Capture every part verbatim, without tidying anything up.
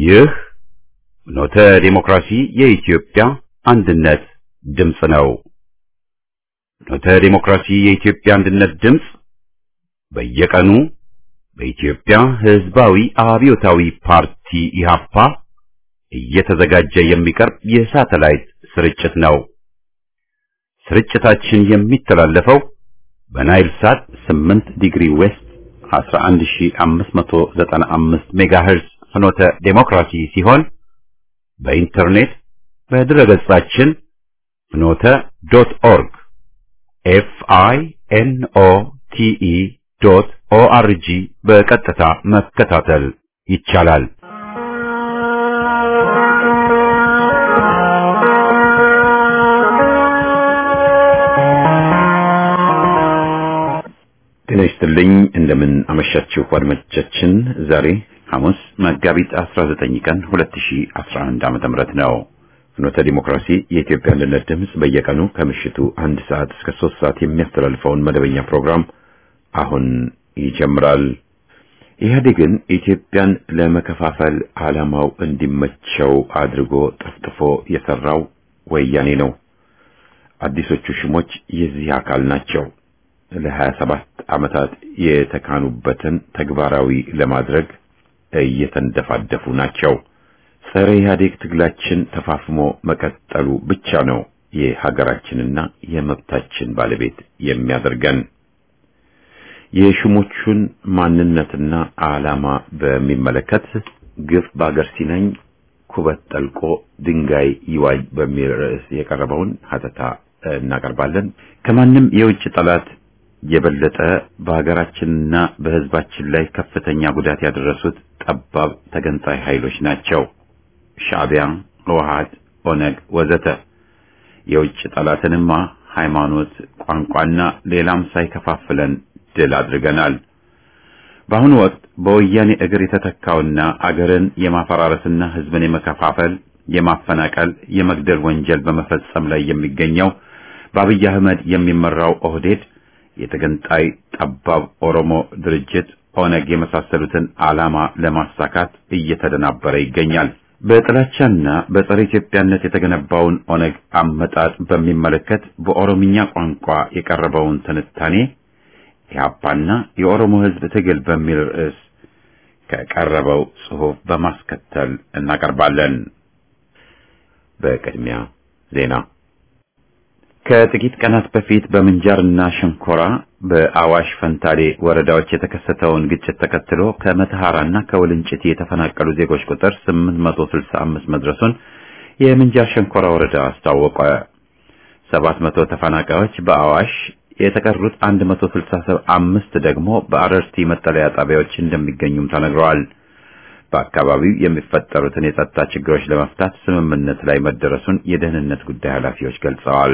ይህ ፍኖተ ዲሞክራሲ የኢትዮጵያ አንድነት ድምፅ ነው። ፍኖተ ዲሞክራሲ የኢትዮጵያ አንድነት ድምፅ በየቀኑ በኢትዮጵያ ሕዝባዊ አብዮታዊ ፓርቲ ኢህአፓ እየተዘጋጀ የሚቀርብ የሳተላይት ስርጭት ነው። ስርጭታችን የሚተላለፈው በናይል ሳት ስምንት ዲግሪ ዌስት አስራ አንድ ሺህ አምስት መቶ ዘጠና አምስት ሜጋሄርዝ ፍኖተ ዲሞክራሲ ሲሆን በኢንተርኔት በድረገጻችን ፍኖተ ዶት ኦርግ ኤፍ አይ ኤን ኦ ቲ ኢ ዶት ኦ አር ጂ በቀጥታ መከታተል ይቻላል። ጤና ይስጥልኝ፣ እንደምን አመሻችሁ አድማጮቻችን። ዛሬ ሐሙስ መጋቢት አስራ ዘጠኝ ቀን ሁለት ሺህ አስራ አንድ ዓመተ ምህረት ነው። ፍኖተ ዲሞክራሲ የኢትዮጵያ አንድነት ድምፅ በየቀኑ ከምሽቱ አንድ ሰዓት እስከ ሶስት ሰዓት የሚያስተላልፈውን መደበኛ ፕሮግራም አሁን ይጀምራል። ኢህአዴግን ኢትዮጵያን ለመከፋፈል ዓላማው እንዲመቸው አድርጎ ጠፍጥፎ የሰራው ወያኔ ነው። አዲሶቹ ሽሞች የዚህ አካል ናቸው። ለሀያ ሰባት ዓመታት የተካኑበትን ተግባራዊ ለማድረግ እየተንደፋደፉ ናቸው። ጸረ ኢህአዴግ ትግላችን ተፋፍሞ መቀጠሉ ብቻ ነው የሀገራችንና የመብታችን ባለቤት የሚያደርገን። የሽሞቹን ማንነትና ዓላማ በሚመለከት ግፍ በአገር ሲነኝ ኩበት ጠልቆ ድንጋይ ይዋጅ በሚል ርዕስ የቀረበውን ሀተታ እናቀርባለን። ከማንም የውጭ ጠላት የበለጠ በሀገራችንና በሕዝባችን ላይ ከፍተኛ ጉዳት ያደረሱት ጠባብ ተገንጣይ ኃይሎች ናቸው። ሻዕቢያ፣ ህወሓት፣ ኦነግ ወዘተ። የውጭ ጠላትንማ ሃይማኖት፣ ቋንቋና ሌላም ሳይከፋፍለን ድል አድርገናል። በአሁኑ ወቅት በወያኔ እግር የተተካውና አገርን የማፈራረስና ሕዝብን የመከፋፈል፣ የማፈናቀል፣ የመግደል ወንጀል በመፈጸም ላይ የሚገኘው በአብይ አህመድ የሚመራው ኦህዴድ የተገንጣይ ጠባብ ኦሮሞ ድርጅት ኦነግ የመሳሰሉትን ዓላማ ለማሳካት እየተደናበረ ይገኛል። በጥላቻና በጸረ ኢትዮጵያነት የተገነባውን ኦነግ አመጣጥ በሚመለከት በኦሮምኛ ቋንቋ የቀረበውን ትንታኔ ኢህአፓና የኦሮሞ ሕዝብ ትግል በሚል ርዕስ ከቀረበው ጽሑፍ በማስከተል እናቀርባለን። በቅድሚያ ዜና። ከጥቂት ቀናት በፊት በምንጃርና ሸንኮራ በአዋሽ ፈንታሌ ወረዳዎች የተከሰተውን ግጭት ተከትሎ ከመተሐራና ከወልንጭቲ የተፈናቀሉ ዜጎች ቁጥር ስምንት መቶ ስልሳ አምስት መድረሱን የምንጃር ሸንኮራ ወረዳ አስታወቀ። ሰባት መቶ ተፈናቃዮች በአዋሽ፣ የተቀሩት አንድ መቶ ስልሳ አምስት ደግሞ በአረርቲ መጠለያ ጣቢያዎች እንደሚገኙም ተነግረዋል። በአካባቢው የሚፈጠሩትን የጸጥታ ችግሮች ለመፍታት ስምምነት ላይ መደረሱን የደህንነት ጉዳይ ኃላፊዎች ገልጸዋል።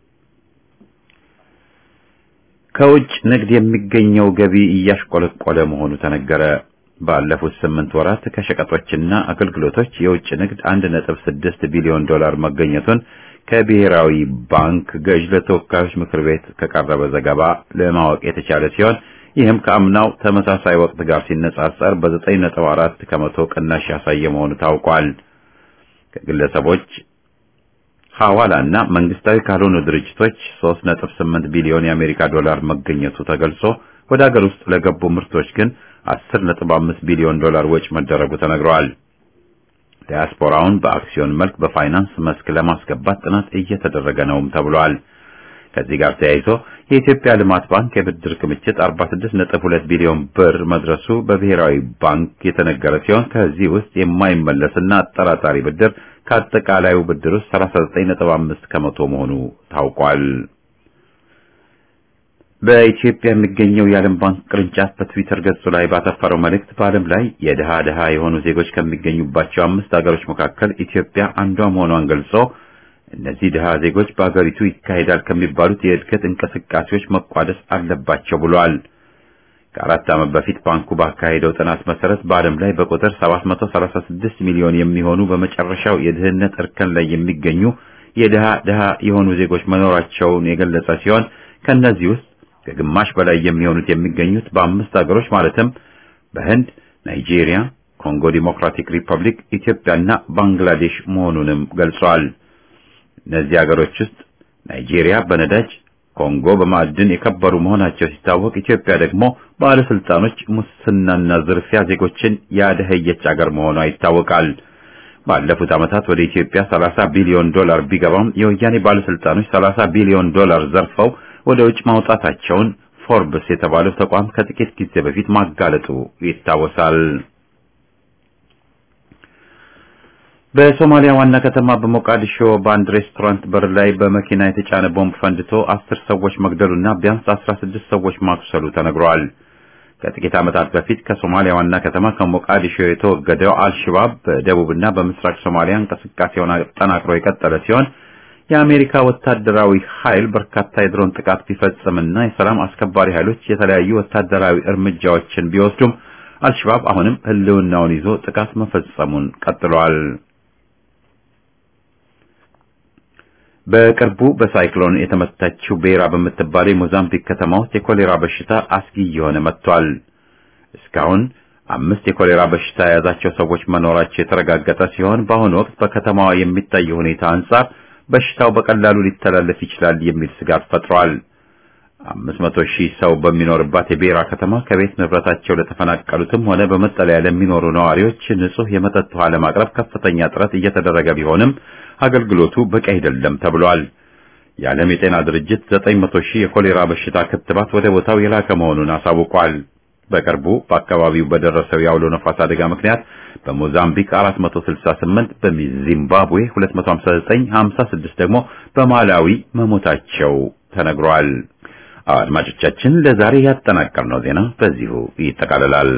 ከውጭ ንግድ የሚገኘው ገቢ እያሽቆለቆለ መሆኑ ተነገረ። ባለፉት ስምንት ወራት ከሸቀጦችና አገልግሎቶች የውጭ ንግድ አንድ ነጥብ ስድስት ቢሊዮን ዶላር መገኘቱን ከብሔራዊ ባንክ ገዥ ለተወካዮች ምክር ቤት ከቀረበ ዘገባ ለማወቅ የተቻለ ሲሆን ይህም ከአምናው ተመሳሳይ ወቅት ጋር ሲነጻጸር በዘጠኝ ነጥብ አራት ከመቶ ቅናሽ ያሳየ መሆኑ ታውቋል። ከግለሰቦች ሐዋላና መንግስታዊ ካልሆኑ ድርጅቶች ሶስት ነጥብ ስምንት ቢሊዮን የአሜሪካ ዶላር መገኘቱ ተገልጾ ወደ ሀገር ውስጥ ለገቡ ምርቶች ግን አስር ነጥብ አምስት ቢሊዮን ዶላር ወጪ መደረጉ ተነግሯል። ዲያስፖራውን በአክሲዮን መልክ በፋይናንስ መስክ ለማስገባት ጥናት እየተደረገ ነውም ተብሏል። ከዚህ ጋር ተያይዞ የኢትዮጵያ ልማት ባንክ የብድር ክምችት አርባ ስድስት ነጥብ ሁለት ቢሊዮን ብር መድረሱ በብሔራዊ ባንክ የተነገረ ሲሆን ከዚህ ውስጥ የማይመለስና አጠራጣሪ ብድር ከአጠቃላዩ ብድር ውስጥ ሰላሳ ዘጠኝ ነጥብ አምስት ከመቶ መሆኑ ታውቋል። በኢትዮጵያ የሚገኘው የዓለም ባንክ ቅርንጫፍ በትዊተር ገጹ ላይ ባተፈረው መልእክት በዓለም ላይ የድሃ ድሃ የሆኑ ዜጎች ከሚገኙባቸው አምስት ሀገሮች መካከል ኢትዮጵያ አንዷ መሆኗን ገልጾ እነዚህ ድሃ ዜጎች በአገሪቱ ይካሄዳል ከሚባሉት የእድገት እንቅስቃሴዎች መቋደስ አለባቸው ብሏል። ከአራት ዓመት በፊት ባንኩ ባካሄደው ጥናት መሰረት በዓለም ላይ በቁጥር ሰባት መቶ ሰላሳ ስድስት ሚሊዮን የሚሆኑ በመጨረሻው የድህነት እርከን ላይ የሚገኙ የድሃ ድሃ የሆኑ ዜጎች መኖራቸውን የገለጸ ሲሆን ከነዚህ ውስጥ ከግማሽ በላይ የሚሆኑት የሚገኙት በአምስት ሀገሮች ማለትም በህንድ፣ ናይጄሪያ፣ ኮንጎ ዲሞክራቲክ ሪፐብሊክ፣ ኢትዮጵያና ባንግላዴሽ መሆኑንም ገልጿል። እነዚህ ሀገሮች ውስጥ ናይጄሪያ በነዳጅ፣ ኮንጎ በማዕድን የከበሩ መሆናቸው ሲታወቅ ኢትዮጵያ ደግሞ ባለስልጣኖች ሙስናና ዝርፊያ ዜጎችን ያደኸየች ሀገር መሆኗ ይታወቃል። ባለፉት ዓመታት ወደ ኢትዮጵያ ሰላሳ ቢሊዮን ዶላር ቢገባም የወያኔ ባለስልጣኖች ሰላሳ ቢሊዮን ዶላር ዘርፈው ወደ ውጭ ማውጣታቸውን ፎርብስ የተባለው ተቋም ከጥቂት ጊዜ በፊት ማጋለጡ ይታወሳል። በሶማሊያ ዋና ከተማ በሞቃዲሾ በአንድ ሬስቶራንት በር ላይ በመኪና የተጫነ ቦምብ ፈንድቶ አስር ሰዎች መግደሉና ቢያንስ አስራ ስድስት ሰዎች ማቁሰሉ ተነግሯል። ከጥቂት ዓመታት በፊት ከሶማሊያ ዋና ከተማ ከሞቃዲሾ የተወገደው አልሸባብ በደቡብና በምስራቅ ሶማሊያ እንቅስቃሴውን አጠናክሮ የቀጠለ ሲሆን የአሜሪካ ወታደራዊ ኃይል በርካታ የድሮን ጥቃት ቢፈጽምና የሰላም አስከባሪ ኃይሎች የተለያዩ ወታደራዊ እርምጃዎችን ቢወስዱም አልሸባብ አሁንም ህልውናውን ይዞ ጥቃት መፈጸሙን ቀጥሏል። በቅርቡ በሳይክሎን የተመታችው ቤራ በምትባል የሞዛምቢክ ከተማ ውስጥ የኮሌራ በሽታ አስጊ የሆነ መጥቷል። እስካሁን አምስት የኮሌራ በሽታ የያዛቸው ሰዎች መኖራቸው የተረጋገጠ ሲሆን በአሁኑ ወቅት በከተማዋ የሚታየው ሁኔታ አንጻር በሽታው በቀላሉ ሊተላለፍ ይችላል የሚል ስጋት ፈጥሯል። አምስት መቶ ሺህ ሰው በሚኖርባት የቤራ ከተማ ከቤት ንብረታቸው ለተፈናቀሉትም ሆነ በመጠለያ ለሚኖሩ ነዋሪዎች ንጹህ የመጠጥ ውሃ ለማቅረብ ከፍተኛ ጥረት እየተደረገ ቢሆንም አገልግሎቱ በቂ አይደለም ተብሏል። የዓለም የጤና ድርጅት ዘጠኝ መቶ ሺህ የኮሌራ በሽታ ክትባት ወደ ቦታው የላከ መሆኑን አሳውቋል። በቅርቡ በአካባቢው በደረሰው የአውሎ ነፋስ አደጋ ምክንያት በሞዛምቢክ አራት መቶ ስልሳ ስምንት፣ በዚምባብዌ ሁለት መቶ ሃምሳ ዘጠኝ፣ ሃምሳ ስድስት ደግሞ በማላዊ መሞታቸው ተነግሯል። አድማጮቻችን ለዛሬ ያጠናቀርነው ዜና በዚሁ ይጠቃልላል።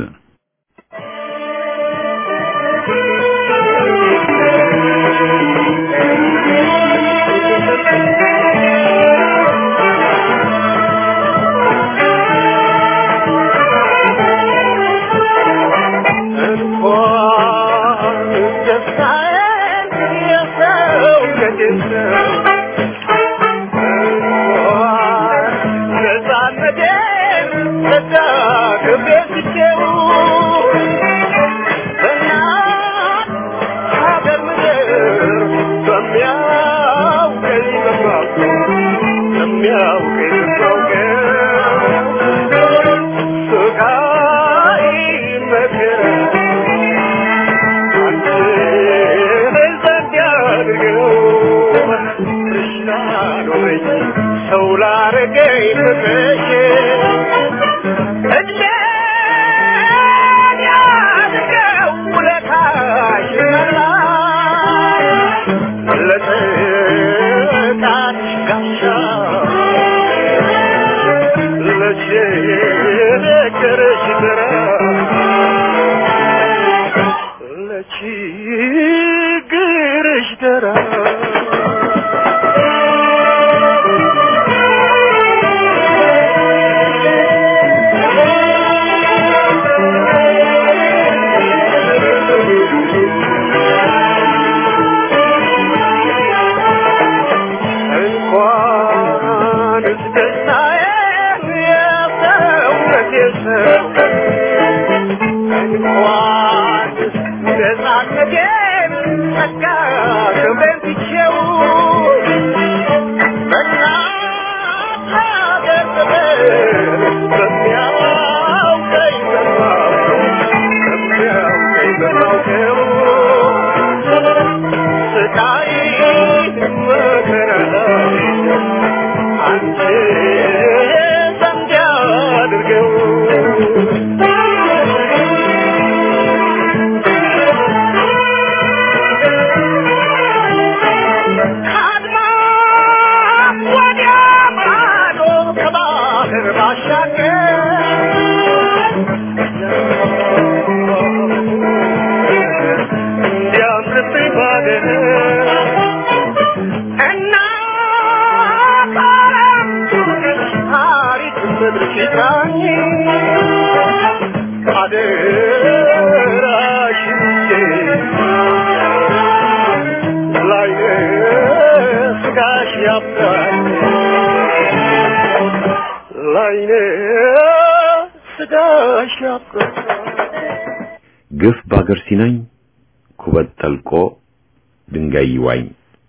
ግፍ ባገር ሲናኝ ኩበት ጠልቆ ድንጋይ ይዋኝ።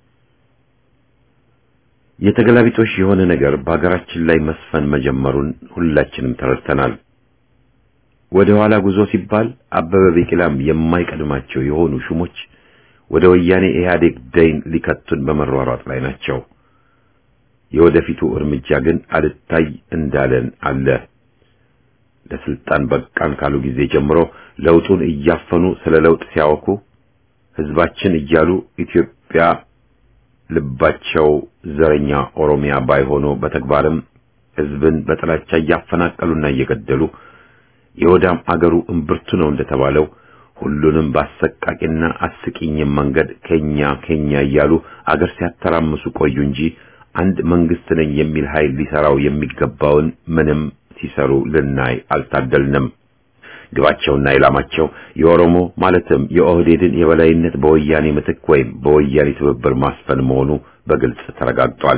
የተገላቢጦሽ የሆነ ነገር በአገራችን ላይ መስፈን መጀመሩን ሁላችንም ተረድተናል። ወደ ኋላ ጉዞ ሲባል አበበ ቢቂላም የማይቀድማቸው የሆኑ ሹሞች ወደ ወያኔ ኢህአዴግ ደይን ሊከቱን በመሯሯጥ ላይ ናቸው። የወደፊቱ እርምጃ ግን አልታይ እንዳለን አለ። ለስልጣን በቃን ካሉ ጊዜ ጀምሮ ለውጡን እያፈኑ ስለ ለውጥ ሲያወኩ ህዝባችን እያሉ ኢትዮጵያ ልባቸው ዘረኛ ኦሮሚያ ባይሆኑ በተግባርም ህዝብን በጥላቻ እያፈናቀሉና እየገደሉ የወዳም አገሩ እምብርቱ ነው እንደተባለው ሁሉንም ባሰቃቂና አስቂኝ መንገድ ከኛ ከኛ እያሉ አገር ሲያተራምሱ ቆዩ እንጂ አንድ መንግስት ነኝ የሚል ኃይል ሊሰራው የሚገባውን ምንም ሲሰሩ ልናይ አልታደልንም። ግባቸውና ኢላማቸው የኦሮሞ ማለትም የኦህዴድን የበላይነት በወያኔ ምትክ ወይም በወያኔ ትብብር ማስፈን መሆኑ በግልጽ ተረጋግጧል።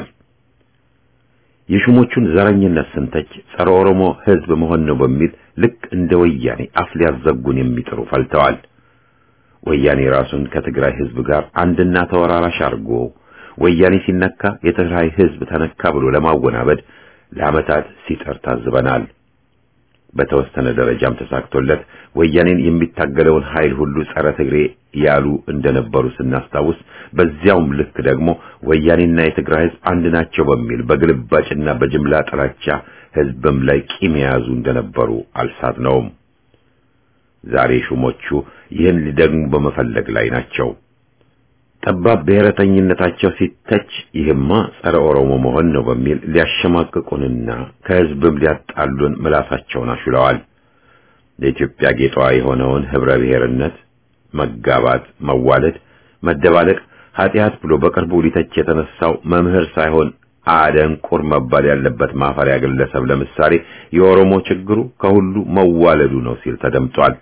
የሹሞቹን ዘረኝነት ስንተች ጸረ ኦሮሞ ህዝብ መሆን ነው በሚል ልክ እንደ ወያኔ አፍ ሊያዘጉን የሚጥሩ ፈልተዋል። ወያኔ ራሱን ከትግራይ ህዝብ ጋር አንድና ተወራራሽ አድርጎ ወያኔ ሲነካ የትግራይ ህዝብ ተነካ ብሎ ለማወናበድ ለዓመታት ሲጠር ታዝበናል። በተወሰነ ደረጃም ተሳክቶለት ወያኔን የሚታገለውን ኃይል ሁሉ ጸረ ትግሬ ያሉ እንደነበሩ ስናስታውስ በዚያውም ልክ ደግሞ ወያኔና የትግራይ ህዝብ አንድ ናቸው በሚል በግልባጭና በጅምላ ጥላቻ ህዝብም ላይ ቂም የያዙ እንደነበሩ አልሳትነውም። ዛሬ ሹሞቹ ይህን ሊደግሙ በመፈለግ ላይ ናቸው። ጠባብ ብሔረተኝነታቸው ሲተች ይህማ ጸረ ኦሮሞ መሆን ነው በሚል ሊያሸማቅቁንና ከህዝብም ሊያጣሉን ምላሳቸውን አሹለዋል። ለኢትዮጵያ ጌጧ የሆነውን ህብረ ብሔርነት፣ መጋባት፣ መዋለድ፣ መደባለቅ ኃጢአት ብሎ በቅርቡ ሊተች የተነሳው መምህር ሳይሆን አደንቁር መባል ያለበት ማፈሪያ ግለሰብ ለምሳሌ የኦሮሞ ችግሩ ከሁሉ መዋለዱ ነው ሲል ተደምጧል።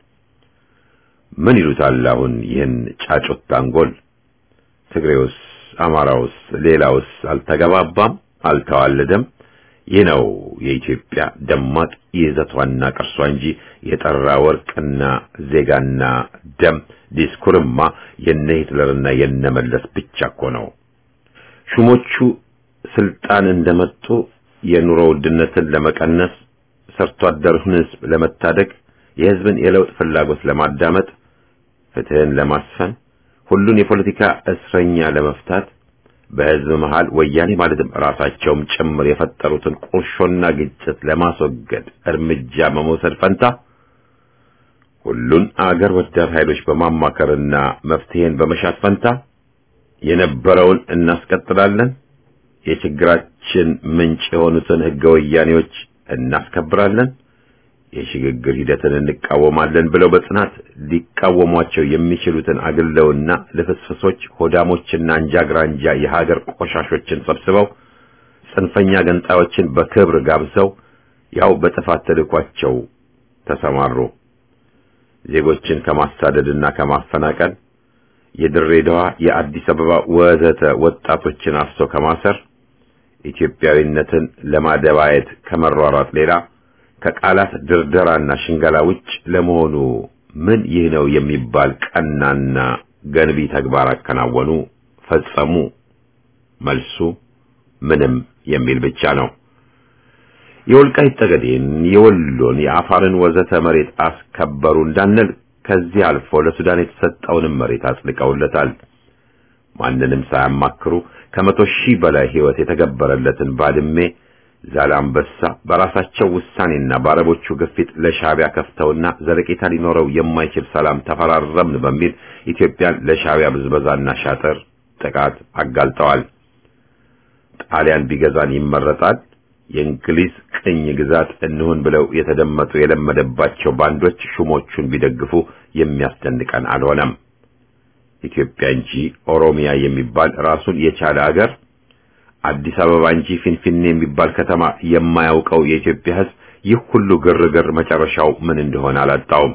ምን ይሉታል አሁን ይህን ጫጩት አንጎል? ትግሬውስ፣ አማራውስ፣ ሌላውስ አልተገባባም፣ አልተዋለደም? ይህ ነው የኢትዮጵያ ደማቅ ይዘቷና ቅርሷ እንጂ የጠራ ወርቅና ዜጋና ደም ዲስኩርማ የነ ሂትለርና የነ መለስ ብቻ እኮ ነው። ሹሞቹ ስልጣን እንደመጡ የኑሮ ውድነትን ለመቀነስ፣ ሰርቶ አደሩን ህዝብ ለመታደግ፣ የህዝብን የለውጥ ፍላጎት ለማዳመጥ፣ ፍትህን ለማስፈን፣ ሁሉን የፖለቲካ እስረኛ ለመፍታት፣ በህዝብ መሃል ወያኔ ማለትም ራሳቸውም ጭምር የፈጠሩትን ቁርሾና ግጭት ለማስወገድ እርምጃ በመውሰድ ፈንታ ሁሉን አገር ወዳድ ኃይሎች በማማከርና መፍትሄን በመሻት ፈንታ የነበረውን እናስቀጥላለን፣ የችግራችን ምንጭ የሆኑትን ህገ ወያኔዎች እናስከብራለን፣ የሽግግር ሂደትን እንቃወማለን ብለው በጽናት ሊቃወሟቸው የሚችሉትን አግለውና ለፍስፍሶች ሆዳሞችና አንጃግራንጃ የሀገር ቆሻሾችን ሰብስበው ጽንፈኛ ገንጣዮችን በክብር ጋብዘው ያው በጥፋት ተልኳቸው ተሰማሩ። ዜጎችን ከማሳደድና ከማፈናቀል፣ የድሬዳዋ የአዲስ አበባ ወዘተ ወጣቶችን አፍሶ ከማሰር፣ ኢትዮጵያዊነትን ለማደባየት ከመሯሯጥ ሌላ ከቃላት ድርደራና ሽንገላ ውጭ ለመሆኑ ምን ይህ ነው የሚባል ቀናና ገንቢ ተግባር አከናወኑ፣ ፈጸሙ? መልሱ ምንም የሚል ብቻ ነው። የወልቃይት ጠገዴን፣ የወሎን፣ የአፋርን ወዘተ መሬት አስከበሩ እንዳንል ከዚህ አልፎ ለሱዳን የተሰጠውን መሬት አጽድቀውለታል። ማንንም ሳያማክሩ ከመቶ ሺህ በላይ ህይወት የተገበረለትን ባድሜ፣ ዛላምበሳ በራሳቸው ውሳኔና በአረቦቹ ግፊት ለሻዕቢያ ከፍተውና ዘለቄታ ሊኖረው የማይችል ሰላም ተፈራረምን በሚል ኢትዮጵያን ለሻዕቢያ ብዝበዛና ሻጥር ጥቃት አጋልጠዋል። ጣሊያን ቢገዛን ይመረጣል፣ የእንግሊዝ ቅኝ ግዛት እንሁን ብለው የተደመጡ የለመደባቸው ባንዶች ሹሞቹን ቢደግፉ የሚያስደንቀን አልሆነም። ኢትዮጵያ እንጂ ኦሮሚያ የሚባል ራሱን የቻለ አገር፣ አዲስ አበባ እንጂ ፊንፊኔ የሚባል ከተማ የማያውቀው የኢትዮጵያ ሕዝብ ይህ ሁሉ ግርግር መጨረሻው ምን እንደሆነ አላጣውም።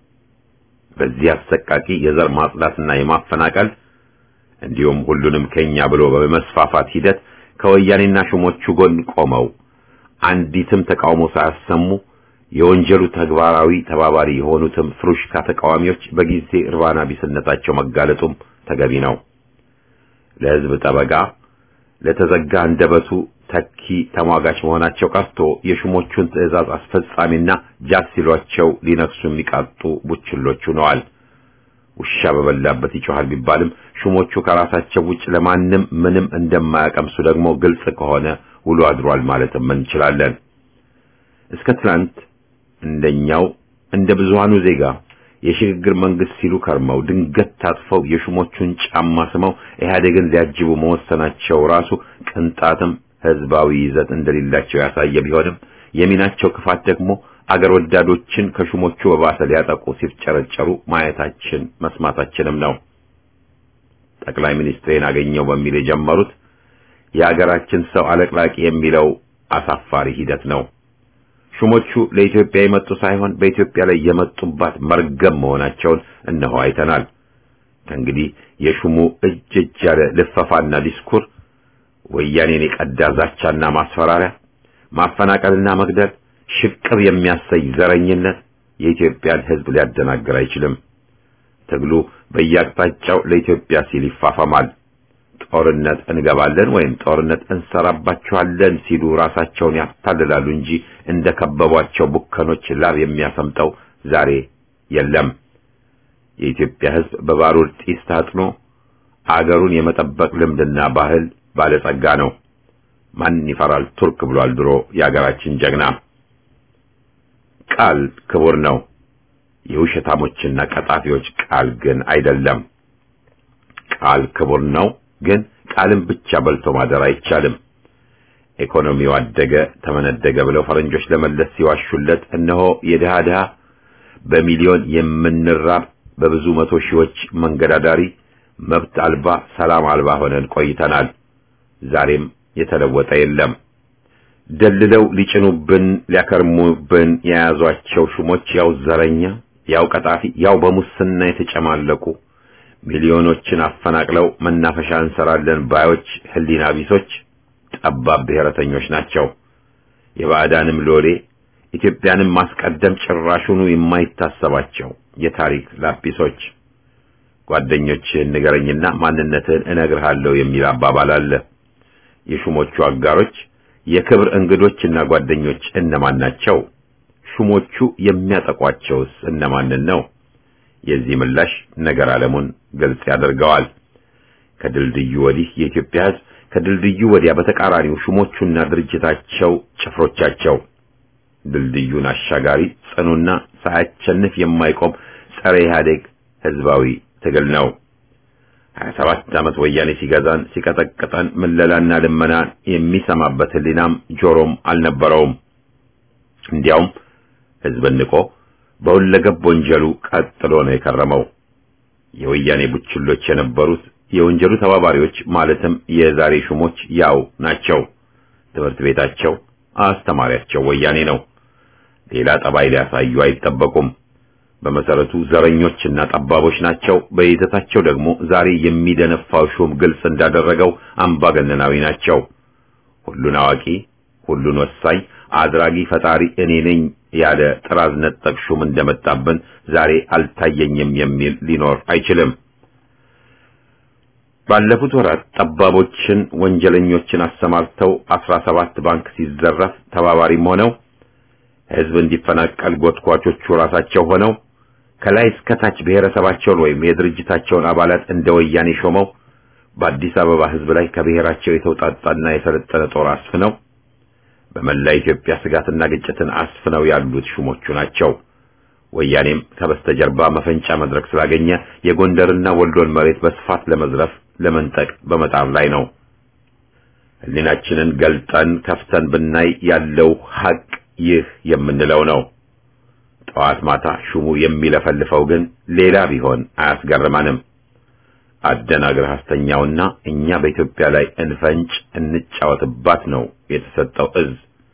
በዚህ አሰቃቂ የዘር ማጽዳትና የማፈናቀል እንዲሁም ሁሉንም ከኛ ብሎ በመስፋፋት ሂደት ከወያኔና ሹሞቹ ጎን ቆመው አንዲትም ተቃውሞ ሳያሰሙ የወንጀሉ ተግባራዊ ተባባሪ የሆኑትም ፍሩሽካ ተቃዋሚዎች በጊዜ እርባና ቢስነታቸው መጋለጡም ተገቢ ነው። ለሕዝብ ጠበቃ ለተዘጋ አንደበቱ ተኪ ተሟጋች መሆናቸው ቀርቶ የሹሞቹን ትዕዛዝ አስፈጻሚና ጃክ ሲሏቸው ሊነክሱ የሚቃጡ ቡችሎች ሆነዋል። ውሻ በበላበት ይጮሃል ቢባልም ሹሞቹ ከራሳቸው ውጭ ለማንም ምንም እንደማያቀምሱ ደግሞ ግልጽ ከሆነ ውሎ አድሯል ማለትም እንችላለን። እስከ ትናንት እንደኛው እንደ ብዙሃኑ ዜጋ የሽግግር መንግስት ሲሉ ከርመው ድንገት ታጥፈው የሹሞቹን ጫማ ስመው ኢህአዴግን ሊያጅቡ መወሰናቸው ራሱ ቅንጣትም ህዝባዊ ይዘት እንደሌላቸው ያሳየ ቢሆንም የሚናቸው ክፋት ደግሞ አገር ወዳዶችን ከሹሞቹ በባሰ ሊያጠቁ ሲፍጨረጨሩ ማየታችን መስማታችንም ነው። ጠቅላይ ሚኒስትሬን አገኘው በሚል የጀመሩት የሀገራችን ሰው አለቅላቂ የሚለው አሳፋሪ ሂደት ነው። ሹሞቹ ለኢትዮጵያ የመጡ ሳይሆን በኢትዮጵያ ላይ የመጡባት መርገም መሆናቸውን እነሆ አይተናል። እንግዲህ የሹሙ እጅ እጅ ያለ ልፈፋና ዲስኩር ወያኔን የቀዳ ዛቻና ማስፈራሪያ፣ ማፈናቀልና መግደል፣ ሽቅብ የሚያሰይ ዘረኝነት የኢትዮጵያን ሕዝብ ሊያደናግር አይችልም። ትግሉ በየአቅጣጫው ለኢትዮጵያ ሲል ይፋፋማል። ጦርነት እንገባለን ወይም ጦርነት እንሰራባቸዋለን ሲሉ ራሳቸውን ያታልላሉ እንጂ እንደከበቧቸው ቡከኖች ላብ የሚያሰምጠው ዛሬ የለም። የኢትዮጵያ ሕዝብ በባሩድ ጢስ ታጥኖ አገሩን የመጠበቅ ልምድና ባህል ባለጸጋ ነው። ማን ይፈራል ቱርክ ብሏል ድሮ የአገራችን ጀግና። ቃል ክቡር ነው፣ የውሸታሞችና ቀጣፊዎች ቃል ግን አይደለም። ቃል ክቡር ነው፣ ግን ቃልን ብቻ በልቶ ማደር አይቻልም። ኢኮኖሚው አደገ ተመነደገ ብለው ፈረንጆች ለመለስ ሲዋሹለት እነሆ የድሃ ድሃ በሚሊዮን የምንራብ በብዙ መቶ ሺዎች መንገዳዳሪ መብት አልባ ሰላም አልባ ሆነን ቆይተናል። ዛሬም የተለወጠ የለም። ደልለው ሊጭኑብን ሊያከርሙብን የያዟቸው ሹሞች ያው ዘረኛ፣ ያው ቀጣፊ፣ ያው በሙስና የተጨማለቁ ሚሊዮኖችን አፈናቅለው መናፈሻ እንሰራለን ባዮች ህሊና ቢሶች ጠባብ ብሔረተኞች ናቸው። የባዕዳንም ሎሌ ኢትዮጵያንም ማስቀደም ጭራሹኑ የማይታሰባቸው የታሪክ ላጲሶች። ጓደኞችህን ንገረኝና ማንነትህን እነግርሃለሁ የሚል አባባል አለ። የሹሞቹ አጋሮች የክብር እንግዶችና ጓደኞች እነማን ናቸው? ሹሞቹ የሚያጠቋቸውስ እነማንን ነው? የዚህ ምላሽ ነገር ዓለሙን ግልጽ ያደርገዋል። ከድልድዩ ወዲህ የኢትዮጵያ ሕዝብ፣ ከድልድዩ ወዲያ በተቃራኒው ሹሞቹና ድርጅታቸው ጭፍሮቻቸው። ድልድዩን አሻጋሪ ጽኑና ሳያቸንፍ የማይቆም ጸረ ኢህአዴግ ህዝባዊ ትግል ነው። ሀያ ሰባት ዓመት ወያኔ ሲገዛን ሲቀጠቅጠን ምለላና ልመና የሚሰማበት ህሊናም ጆሮም አልነበረውም። እንዲያውም ህዝብን ንቆ በሁለገብ ወንጀሉ ቀጥሎ ነው የከረመው። የወያኔ ቡችሎች የነበሩት የወንጀሉ ተባባሪዎች ማለትም የዛሬ ሹሞች ያው ናቸው። ትምህርት ቤታቸው አስተማሪያቸው ወያኔ ነው። ሌላ ጠባይ ሊያሳዩ አይጠበቁም። በመሰረቱ ዘረኞችና ጠባቦች ናቸው። በይዘታቸው ደግሞ ዛሬ የሚደነፋው ሹም ግልጽ እንዳደረገው አምባገነናዊ ናቸው። ሁሉን አዋቂ፣ ሁሉን ወሳኝ፣ አድራጊ ፈጣሪ እኔ ነኝ ያለ ጥራዝ ነጠቅ ሹም እንደመጣብን ዛሬ አልታየኝም የሚል ሊኖር አይችልም። ባለፉት ወራት ጠባቦችን ወንጀለኞችን አሰማርተው አስራ ሰባት ባንክ ሲዘረፍ ተባባሪም ሆነው ህዝብ እንዲፈናቀል ጎትኳቾቹ ራሳቸው ሆነው ከላይ እስከ ታች ብሔረሰባቸውን ወይም የድርጅታቸውን አባላት እንደ ወያኔ ሾመው በአዲስ አበባ ህዝብ ላይ ከብሔራቸው የተውጣጣና የሰለጠነ ጦር አስፍነው በመላ ኢትዮጵያ ስጋትና ግጭትን አስፍነው ያሉት ሹሞቹ ናቸው። ወያኔም ከበስተጀርባ መፈንጫ መድረክ ስላገኘ የጎንደርና ወልዶን መሬት በስፋት ለመዝረፍ ለመንጠቅ በመጣር ላይ ነው። ህሊናችንን ገልጠን ከፍተን ብናይ ያለው ሐቅ ይህ የምንለው ነው። ጠዋት ማታ ሹሙ የሚለፈልፈው ግን ሌላ ቢሆን አያስገርማንም። አደናግረህ አስተኛውና እኛ በኢትዮጵያ ላይ እንፈንጭ እንጫወትባት ነው የተሰጠው እዝ።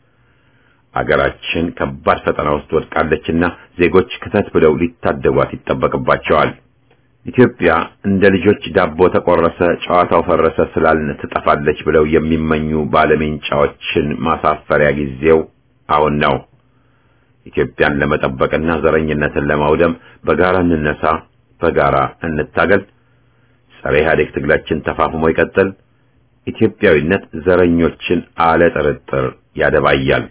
አገራችን ከባድ ፈተና ውስጥ ወድቃለችና ዜጎች ክተት ብለው ሊታደጓት ይጠበቅባቸዋል። ኢትዮጵያ እንደ ልጆች ዳቦ ተቆረሰ ጨዋታው ፈረሰ ስላልን ትጠፋለች ብለው የሚመኙ ባለሜንጫዎችን ማሳፈሪያ ጊዜው አሁን ነው። ኢትዮጵያን ለመጠበቅና ዘረኝነትን ለማውደም በጋራ እንነሳ፣ በጋራ እንታገል። ጸረ ኢህአዴግ ትግላችን ተፋፍሞ ይቀጥል። ኢትዮጵያዊነት ዘረኞችን አለ ጥርጥር ያደባያል።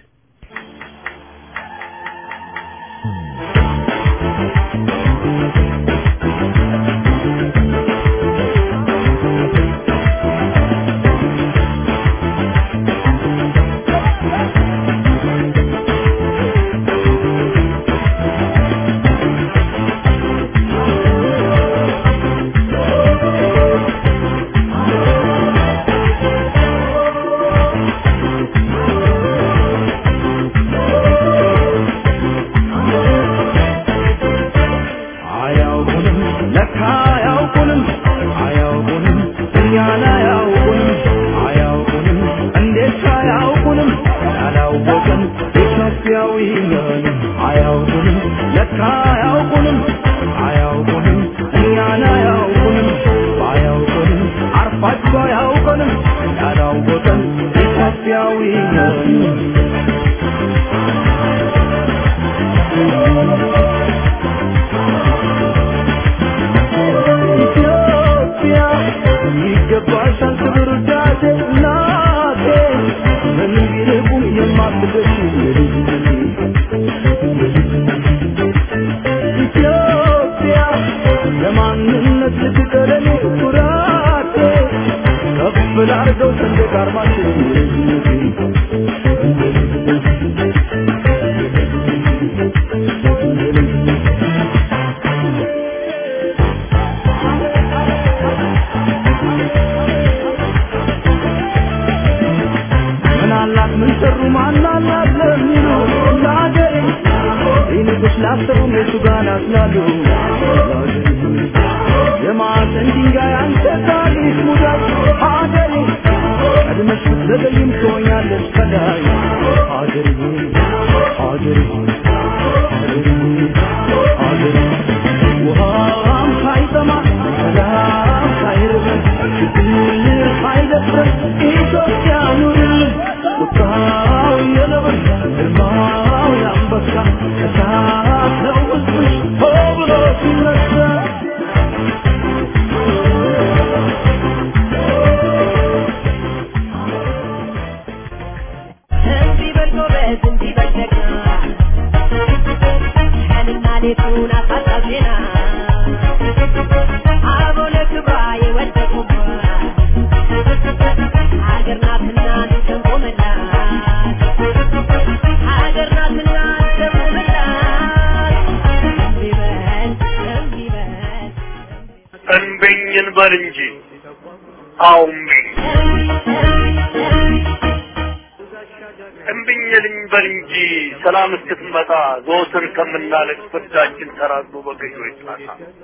ሰላም እስክትመጣ ዘወትር ከምናለቅ ፍርዳችን ተራዝሞ በገዢው ይጣታ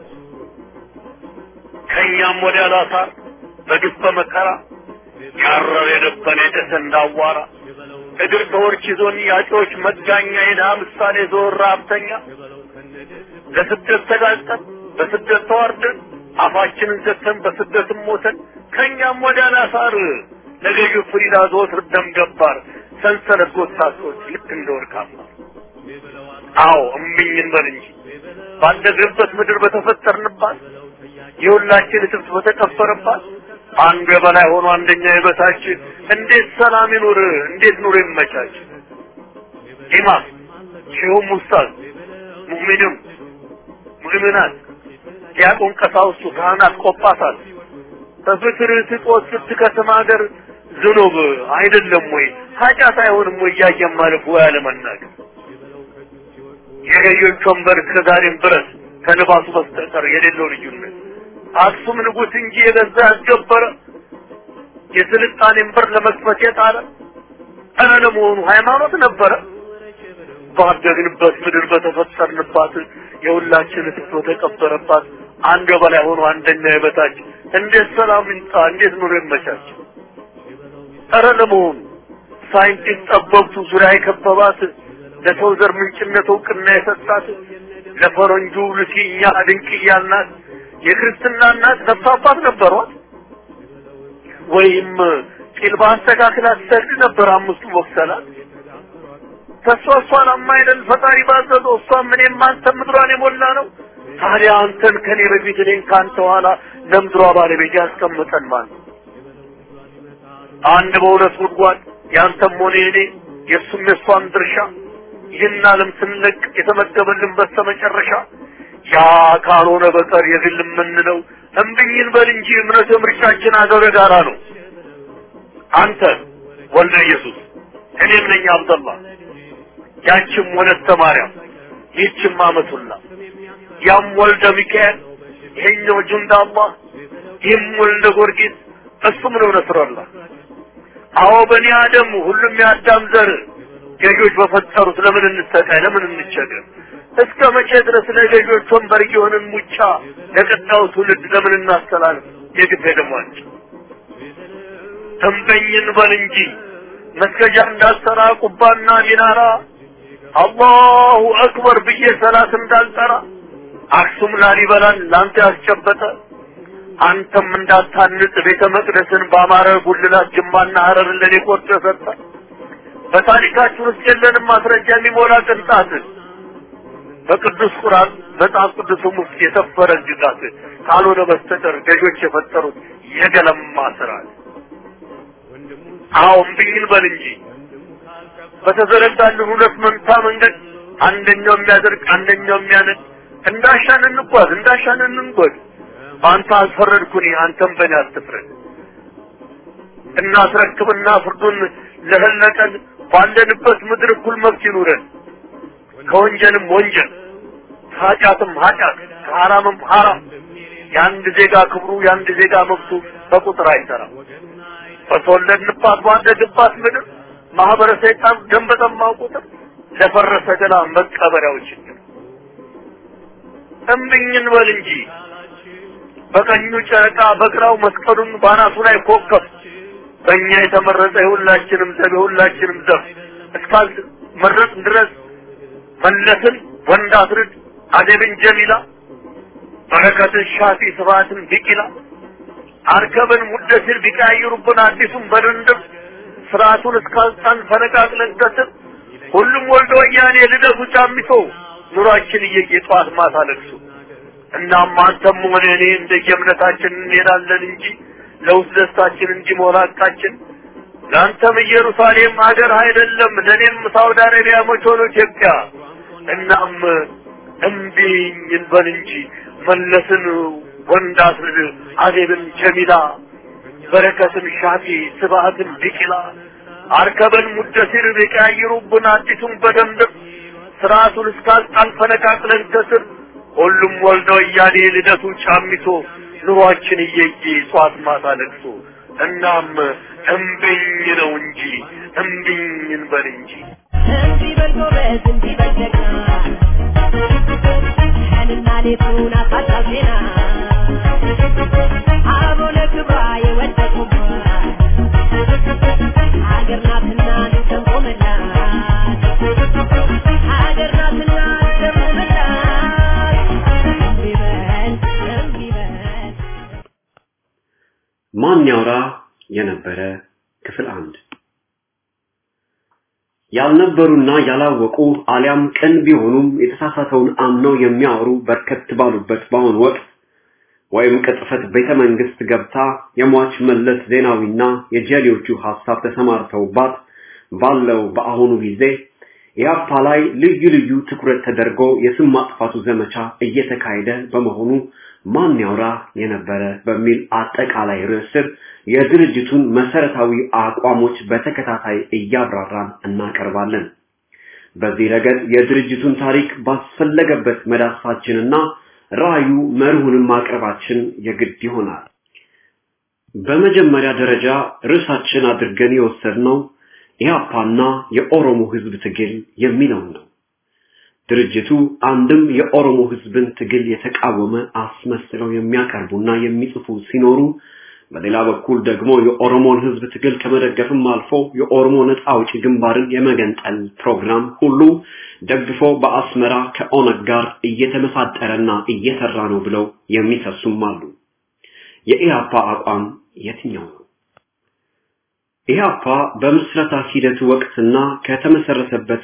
ከኛም ወደ አላሳር በግፍ በመከራ ያረረ የደበነ የጨሰ እንዳዋራ እግር ተወርች ይዞን ያጮች መጋኛ የድሃ ምሳሌ ዞር ሀብተኛ ለስደት ተጋልጠን በስደት ተዋርደን አፋችንን ዘግተን በስደትም ሞተን ከኛም ወደ አላሳር ለገዢው ፍሪዳ ዘወትር ደም ገባር ሰንሰለት ጎሳሶች ልክ እንደወርቃማ አዎ እምኝ እንበል እንጂ ባደግንበት ምድር በተፈጠርንባት የሁላችን ትብት በተከፈረባት አንዱ የበላይ ሆኖ አንደኛ የበታች እንዴት ሰላም ይኑር እንዴት ኑሮ ይመቻች? ኢማም ሼሁም ኡስታዝ ሙእሚንም ሙእሚናት ዲያቆን ቀሳውስቱ ካህናት ቆጳሳት በፍቅር ስጦት ስትከተማ ሀገር ዝኑብ አይደለም ወይ ኃጢአት አይሆንም ወይ ያየም ማለት ወይ አለመናገር የገዮች ወንበር ከዛሬም ድረስ ከልባሱ በስተቀር የሌለው ልዩነት አክሱም ንጉስ እንጂ የገዛ ያስገበረ የስልጣኔን በር ለመክፈት የጣረ አነ ለመሆኑ ሃይማኖት ነበረ? ባደግንበት ምድር በተፈጠርንባት የሁላችን ትቶ ተቀበረባት አንድ በላይ ሆኖ አንደኛ የበታች እንዴት ሰላም ይንጣ እንዴት ኑሮ ይመቻች? አረ ለመሆኑ ሳይንቲስት ጠበብቱ ዙሪያ የከበባት ለሰው ዘር ምንጭነት እውቅና የሰጣት ለፈረንጁ ልኪኛ ድንቅያናት የክርስትና እናት ነፍሳባት ነበሯት ወይም ቂልባ አስተካክላ ትሰግድ ነበር አምስቱ ወቅሰላት? ተሷሷን አማይደል ፈጣሪ ባዘዘው እሷም እኔም አንተም ምድሯን የሞላ ነው። ታዲያ አንተን ከኔ በፊት እኔን ካንተ ኋላ ለምድሯ ባለቤት ያስቀምጠን ማን? አንድ በሁለት ጉድጓድ ያንተም ሆነ የኔ የሱም የሷም ድርሻ ይህን ዓለም ስንለቅ የተመደበልን በስተመጨረሻ ያ ካልሆነ በቀር የግል የምንለው እምብኝን በል እንጂ እምነት ምርጫችን አገር ጋራ ነው። አንተ ወልደ ኢየሱስ እኔም ነኝ አብደላ ያችም ወለተ ማርያም ይህችም አመቱላ ያም ወልደ ሚካኤል ይሄኛው ጁንዳ አላህ ይህም ወልደ ጊዮርጊስ እሱም ነው ነስረላህ። አዎ በኒ አደም ሁሉም ያዳም ዘር ገጆች በፈጠሩት ለምን እንሰቃይ ለምን እንቸገር? እስከ መቼ ድረስ ለገጆች ወንበር የሆነን ሙጫ ለቀጣዩ ትውልድ ለምን እናስተላልፍ? የግድ ደሟች ተንበኝን በል እንጂ መስገጃ እንዳልሰራ ቁባና ሚናራ አላሁ አክበር ብዬ ሰላት እንዳልጠራ አክሱም ላሊበላን ላንተ ያስጨበጠ አንተም እንዳታንጽ ቤተ መቅደስን ባማረ ጉልላት ጅማና ሐረር ለኔ ቆርጦ ሰጠ። በታሪካችን ውስጥ የለንም ማስረጃ የሚሞላ ቅንጣት በቅዱስ ቁርአን መጽሐፍ ቅዱስም ውስጥ የሰፈረ ግዛት ካልሆነ በስተቀር ገዦች የፈጠሩት የገለማ ስራ። አዎ እምቢኝ በል እንጂ በተዘረጋልን ሁለት መንታ መንገድ አንደኛው የሚያደርግ አንደኛው የሚያነድ እንዳሻን እንጓዝ እንዳሻን እንንጎድ። አንተ አልፈረድኩኝ አንተም በእኔ አትፍረድ። እናስረክብና ፍርዱን ለህለቀን ባለንበት ምድር እኩል መብት ይኑረን። ከወንጀልም ወንጀል ከኃጢአትም ኃጢአት ከሐራምም ሐራም የአንድ ዜጋ ክብሩ የአንድ ዜጋ መብቱ በቁጥር አይሰራም። በተወለድንባት ባደግባት ምድር ማህበረ ሰይጣን ደም በጠማው ቁጥር ለፈረሰ ገላ መቀበሪያዎች ነው። እምብኝን በል እንጂ በቀኙ ጨረቃ በግራው መስቀሉን ባናቱ ላይ ኮከብ በእኛ የተመረጠ የሁላችንም ዘብ የሁላችንም ዘብ እስካል መረጥ ድረስ መለስን ወንድ አስርድ አደብን ጀሚላ በረከትን ሻፊ ስብሐትን ቢቂላ አርከበን ሙደሲር ቢቀያይሩብን አዲሱን በድንድብ ስርዓቱን እስካልጣን ፈነቃቅለን ከስር ሁሉም ወልዶ ወያኔ ልደቱ ጫሚቶ ኑሯችን እየጌጧት ማታ ለቅሶ። እናም አንተም ሆነ እኔ እንደየእምነታችን እንሄዳለን እንጂ ለውስጥ ደስታችን እንዲሞላ አቃችን ለአንተም ኢየሩሳሌም ሀገር አይደለም ለኔም ሳውዲ አረቢያ መቾሎ ኢትዮጵያ። እናም እምቢኝ እንበል እንጂ መለስን ወንድ አስርድ አዜብን ጀሚላ በረከትን ሻፊ ስብሐትን ቢቂላ አርከበን ሙደሲር ቢቀያይሩብን አዲሱን በደንብ ስርዓቱን እስካልጣን ፈነቃቅለን ከስር ሁሉም ወልዶ ወያኔ ልደቱ ጫሚቶ ኑሯችን እየየ ጧት ማታ ለቅሶ። እናም እምቢኝ ነው እንጂ እምቢኝ እንበል እንጂ እንዲ በልጎበዝ እንዲ በልደግና ሐንና ሌቱን አፋጣዜና አቦነ ክብራ የወደቁባት ሀገር ናትና ተቆመላት ሀገር ናትና ተቆመላት እምቢ በል እምቢ በል። ማን ያውራ የነበረ ክፍል አንድ። ያልነበሩና ያላወቁ አሊያም ቀን ቢሆኑም የተሳሳተውን አምነው የሚያወሩ በርከት ባሉበት በአሁኑ ወቅት ወይም ቅጥፈት ቤተ መንግስት ገብታ የሟች መለስ ዜናዊና የጀሌዎቹ ሐሳብ ተሰማርተውባት ባለው በአሁኑ ጊዜ ኢህአፓ ላይ ልዩ ልዩ ትኩረት ተደርጎ የስም ማጥፋቱ ዘመቻ እየተካሄደ በመሆኑ ማን ያውራ የነበረ በሚል አጠቃላይ ርዕስ ስር የድርጅቱን መሰረታዊ አቋሞች በተከታታይ እያብራራን እናቀርባለን። በዚህ ረገድ የድርጅቱን ታሪክ ባስፈለገበት መዳሰሳችንና ራዩ መርሁንም ማቅረባችን የግድ ይሆናል። በመጀመሪያ ደረጃ ርዕሳችን አድርገን የወሰድነው ኢህአፓና የኦሮሞ ህዝብ ትግል የሚለው ነው። ድርጅቱ አንድም የኦሮሞ ህዝብን ትግል የተቃወመ አስመስለው የሚያቀርቡና የሚጽፉ ሲኖሩ በሌላ በኩል ደግሞ የኦሮሞን ህዝብ ትግል ከመደገፍም አልፎ የኦሮሞ ነፃ አውጪ ግንባርን የመገንጠል ፕሮግራም ሁሉ ደግፎ በአስመራ ከኦነግ ጋር እየተመሳጠረና እየሰራ ነው ብለው የሚከሱም አሉ። የኢህአፓ አቋም የትኛው ነው? ኢህአፓ በምስረታ ሂደቱ ወቅትና ከተመሰረተበት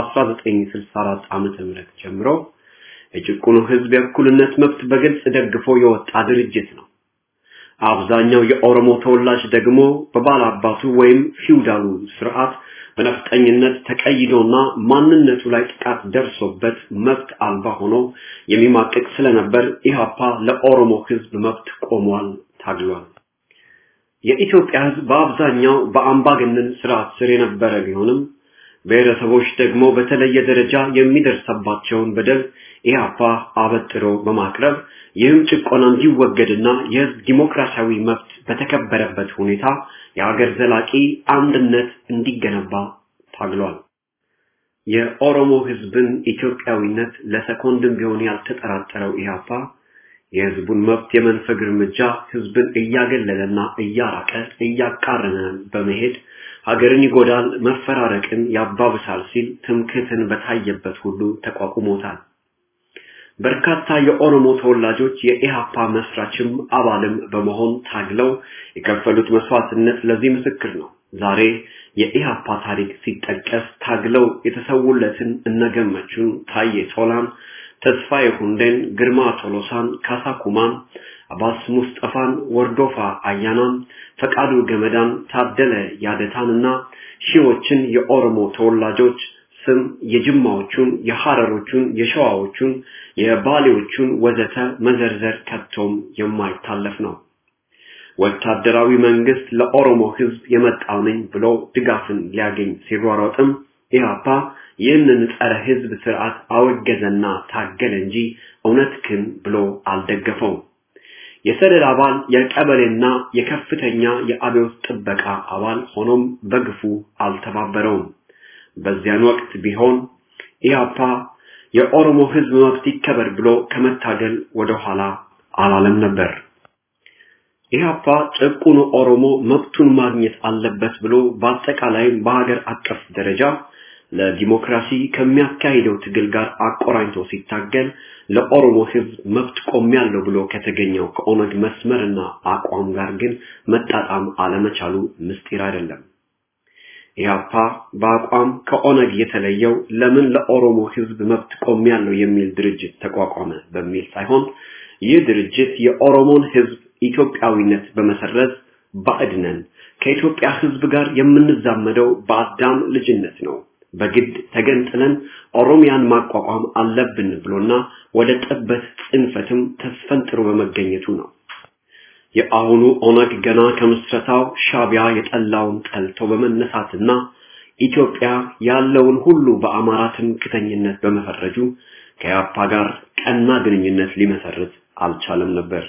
ከ1964 ዓመተ ምህረት ጀምሮ የጭቁኑ ህዝብ የእኩልነት መብት በግልጽ ደግፎ የወጣ ድርጅት ነው። አብዛኛው የኦሮሞ ተወላጅ ደግሞ በባላባቱ ወይም ፊውዳሉ ስርዓት በነፍጠኝነት ተቀይዶና ማንነቱ ላይ ጥቃት ደርሶበት መብት አልባ ሆኖ የሚማቅቅ ስለነበር ኢህአፓ ለኦሮሞ ህዝብ መብት ቆሟል፣ ታግሏል። የኢትዮጵያ ህዝብ በአብዛኛው በአምባገነን ስርዓት ስር የነበረ ቢሆንም ብሔረሰቦች ደግሞ በተለየ ደረጃ የሚደርሰባቸውን በደል ኢህአፓ አበጥሮ በማቅረብ ይህም ጭቆና እንዲወገድና የህዝብ ዲሞክራሲያዊ መብት በተከበረበት ሁኔታ የሀገር ዘላቂ አንድነት እንዲገነባ ታግሏል። የኦሮሞ ህዝብን ኢትዮጵያዊነት ለሰኮንድም ቢሆን ያልተጠራጠረው ኢህአፓ የህዝቡን መብት የመንፈግ እርምጃ ህዝብን እያገለለና እያራቀ እያቃረነ በመሄድ ሀገርን ይጎዳል፣ መፈራረቅን ያባብሳል ሲል ትምክህትን በታየበት ሁሉ ተቋቁሞታል። በርካታ የኦሮሞ ተወላጆች የኢህአፓ መስራችም አባልም በመሆን ታግለው የከፈሉት መስዋዕትነት ለዚህ ምስክር ነው። ዛሬ የኢህአፓ ታሪክ ሲጠቀስ ታግለው የተሰውለትን እነገመቹን፣ ታዬ ቶላን፣ ተስፋዬ ሁንዴን፣ ግርማ ቶሎሳን፣ ካሳኩማን፣ አባስ ሙስጠፋን፣ ወርዶፋ አያናን፣ ፈቃዱ ገመዳን፣ ታደለ ያደታንና ሺዎችን የኦሮሞ ተወላጆች ስም የጅማዎቹን፣ የሐረሮቹን፣ የሸዋዎቹን፣ የባሌዎቹን ወዘተ መዘርዘር ከቶም የማይታለፍ ነው። ወታደራዊ መንግስት ለኦሮሞ ህዝብ የመጣው ነኝ ብሎ ድጋፍን ሊያገኝ ሲሯሯጥም ኢህአፓ ይህንን ጸረ ህዝብ ስርዓት አወገዘና ታገለ እንጂ እውነት ግን ብሎ አልደገፈው። የሰደድ አባል የቀበሌና የከፍተኛ የአብዮት ጥበቃ አባል ሆኖም በግፉ አልተባበረውም። በዚያን ወቅት ቢሆን ኢህአፓ የኦሮሞ ህዝብ መብት ይከበር ብሎ ከመታገል ወደ ኋላ አላለም ነበር። ኢህአፓ ጭቁኑ ኦሮሞ መብቱን ማግኘት አለበት ብሎ በአጠቃላይ በሀገር አቀፍ ደረጃ ለዲሞክራሲ ከሚያካሂደው ትግል ጋር አቆራኝቶ ሲታገል ለኦሮሞ ህዝብ መብት ቆሜያለሁ ብሎ ከተገኘው ከኦነግ መስመርና አቋም ጋር ግን መጣጣም አለመቻሉ ምስጢር አይደለም። ኢህአፓ በአቋም ከኦነግ የተለየው ለምን ለኦሮሞ ህዝብ መብት ቆሜያለሁ የሚል ድርጅት ተቋቋመ በሚል ሳይሆን ይህ ድርጅት የኦሮሞን ህዝብ ኢትዮጵያዊነት በመሰረዝ ባዕድነን ከኢትዮጵያ ህዝብ ጋር የምንዛመደው በአዳም ልጅነት ነው፣ በግድ ተገንጥለን ኦሮሚያን ማቋቋም አለብን ብሎና ወደ ጥበት ጽንፈትም ተስፈንጥሮ በመገኘቱ ነው። የአሁኑ ኦነግ ገና ከምስረታው ሻቢያ የጠላውን ጠልቶ በመነሳትና ኢትዮጵያ ያለውን ሁሉ በአማራ ትምክህተኝነት በመፈረጁ ከኢህአፓ ጋር ቀና ግንኙነት ሊመሰርት አልቻለም ነበር።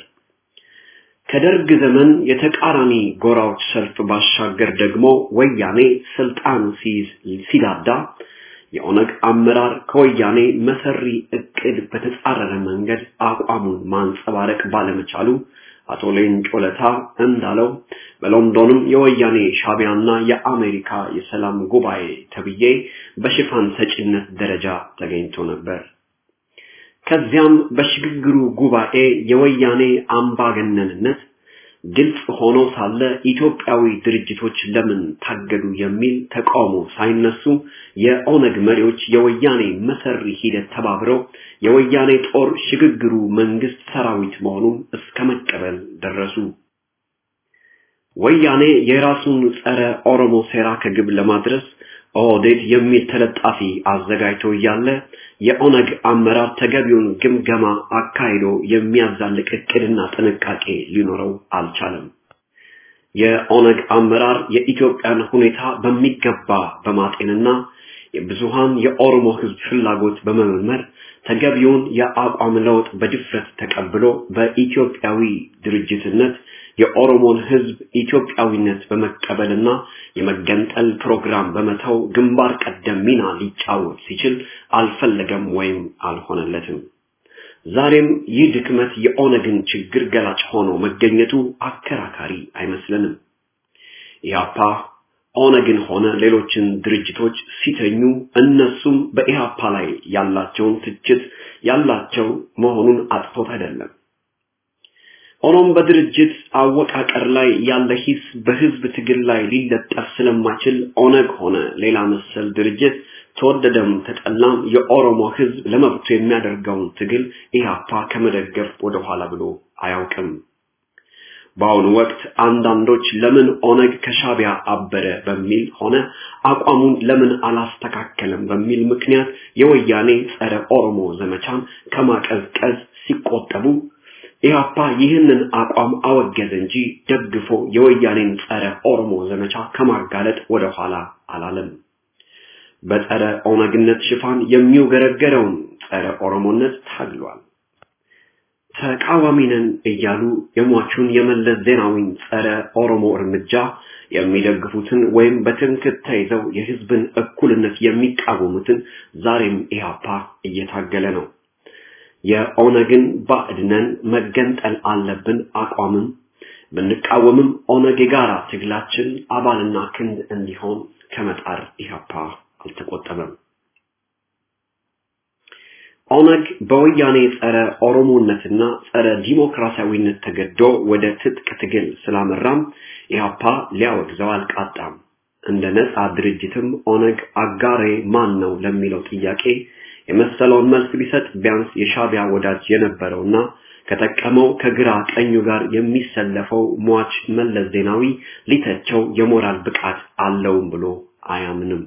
ከደርግ ዘመን የተቃራኒ ጎራዎች ሰልፍ ባሻገር ደግሞ ወያኔ ስልጣን ሲይዝ ሲዳዳ የኦነግ አመራር ከወያኔ መሰሪ እቅድ በተጻረረ መንገድ አቋሙን ማንጸባረቅ ባለመቻሉ አቶ ሌንጮ ለታ እንዳለው በሎንዶንም የወያኔ ሻቢያና የአሜሪካ የሰላም ጉባኤ ተብዬ በሽፋን ሰጪነት ደረጃ ተገኝቶ ነበር። ከዚያም በሽግግሩ ጉባኤ የወያኔ አምባገነንነት ግልጽ ሆኖ ሳለ ኢትዮጵያዊ ድርጅቶች ለምን ታገዱ የሚል ተቃውሞ ሳይነሱ የኦነግ መሪዎች የወያኔ መሰሪ ሂደት ተባብረው የወያኔ ጦር ሽግግሩ መንግስት ሰራዊት መሆኑን እስከመቀበል ደረሱ። ወያኔ የራሱን ጸረ ኦሮሞ ሴራ ከግብ ለማድረስ ኦህዴድ የሚል ተለጣፊ አዘጋጅቶ ያለ የኦነግ አመራር ተገቢውን ግምገማ አካሂዶ የሚያዛልቅ እቅድና ጥንቃቄ ሊኖረው አልቻለም። የኦነግ አመራር የኢትዮጵያን ሁኔታ በሚገባ በማጤንና የብዙሃን የኦሮሞ ህዝብ ፍላጎት በመመርመር ተገቢውን የአቋም ለውጥ በድፍረት ተቀብሎ በኢትዮጵያዊ ድርጅትነት የኦሮሞን ህዝብ ኢትዮጵያዊነት በመቀበልና የመገንጠል ፕሮግራም በመተው ግንባር ቀደም ሚና ሊጫወት ሲችል አልፈለገም ወይም አልሆነለትም። ዛሬም ይህ ድክመት የኦነግን ችግር ገላጭ ሆኖ መገኘቱ አከራካሪ አይመስልንም። ኢህአፓ ኦነግን ሆነ ሌሎችን ድርጅቶች ሲተኙ እነሱም በኢህአፓ ላይ ያላቸውን ትችት ያላቸው መሆኑን አጥፎት አይደለም። ሆኖም በድርጅት አወቃቀር ላይ ያለ ሂስ በህዝብ ትግል ላይ ሊለጠፍ ስለማይችል ኦነግ ሆነ ሌላ መሰል ድርጅት ተወደደም ተጠላም የኦሮሞ ህዝብ ለመብቱ የሚያደርገውን ትግል ኢህአፓ ከመደገፍ ወደ ኋላ ብሎ አያውቅም። በአሁኑ ወቅት አንዳንዶች ለምን ኦነግ ከሻቢያ አበረ በሚል ሆነ አቋሙን ለምን አላስተካከለም በሚል ምክንያት የወያኔ ጸረ ኦሮሞ ዘመቻን ከማቀዝቀዝ ሲቆጠቡ ኢህአፓ ይህንን አቋም አወገዘ እንጂ ደግፎ የወያኔን ጸረ ኦሮሞ ዘመቻ ከማጋለጥ ወደ ኋላ አላለም። በጸረ ኦነግነት ሽፋን የሚውገረገረውን ጸረ ኦሮሞነት ታግሏል። ተቃዋሚነን እያሉ የሟቹን የመለስ ዜናዊን ጸረ ኦሮሞ እርምጃ የሚደግፉትን ወይም በትምክህት ተይዘው የህዝብን እኩልነት የሚቃወሙትን ዛሬም ኢህአፓ እየታገለ ነው። የኦነግን ባዕድነን መገንጠል አለብን አቋምም ብንቃወምም ኦነግ የጋራ ትግላችን አባልና ክንድ እንዲሆን ከመጣር ኢህአፓ አልተቆጠበም። ኦነግ በወያኔ ጸረ ኦሮሞነትና ጸረ ዲሞክራሲያዊነት ተገዶ ወደ ትጥቅ ትግል ስላመራም ኢህአፓ ሊያወግዘው አልቃጣም። እንደ ነጻ ድርጅትም ኦነግ አጋሬ ማን ነው ለሚለው ጥያቄ የመሰለውን መልስ ቢሰጥ ቢያንስ የሻቢያ ወዳጅ የነበረውና ከተቀመው ከግራ ቀኙ ጋር የሚሰለፈው ሟች መለስ ዜናዊ ሊተቸው የሞራል ብቃት አለውም ብሎ አያምንም።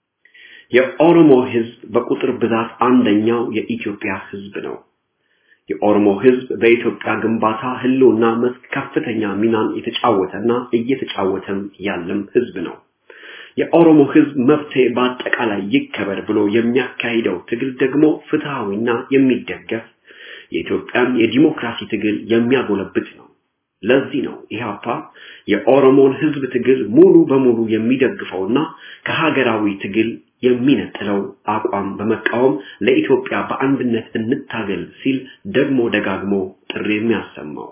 የኦሮሞ ህዝብ በቁጥር ብዛት አንደኛው የኢትዮጵያ ህዝብ ነው። የኦሮሞ ህዝብ በኢትዮጵያ ግንባታ ህልውና መስክ ከፍተኛ ሚናን የተጫወተና እየተጫወተም ያለም ህዝብ ነው። የኦሮሞ ህዝብ መብት በአጠቃላይ ይከበር ብሎ የሚያካሂደው ትግል ደግሞ ፍትሃዊና የሚደገፍ የኢትዮጵያን የዲሞክራሲ ትግል የሚያጎለብት ነው። ለዚህ ነው ኢህአፓ የኦሮሞን ህዝብ ትግል ሙሉ በሙሉ የሚደግፈውና ከሀገራዊ ትግል የሚነጥለው አቋም በመቃወም ለኢትዮጵያ በአንድነት እንታገል ሲል ደግሞ ደጋግሞ ጥሪ የሚያሰማው።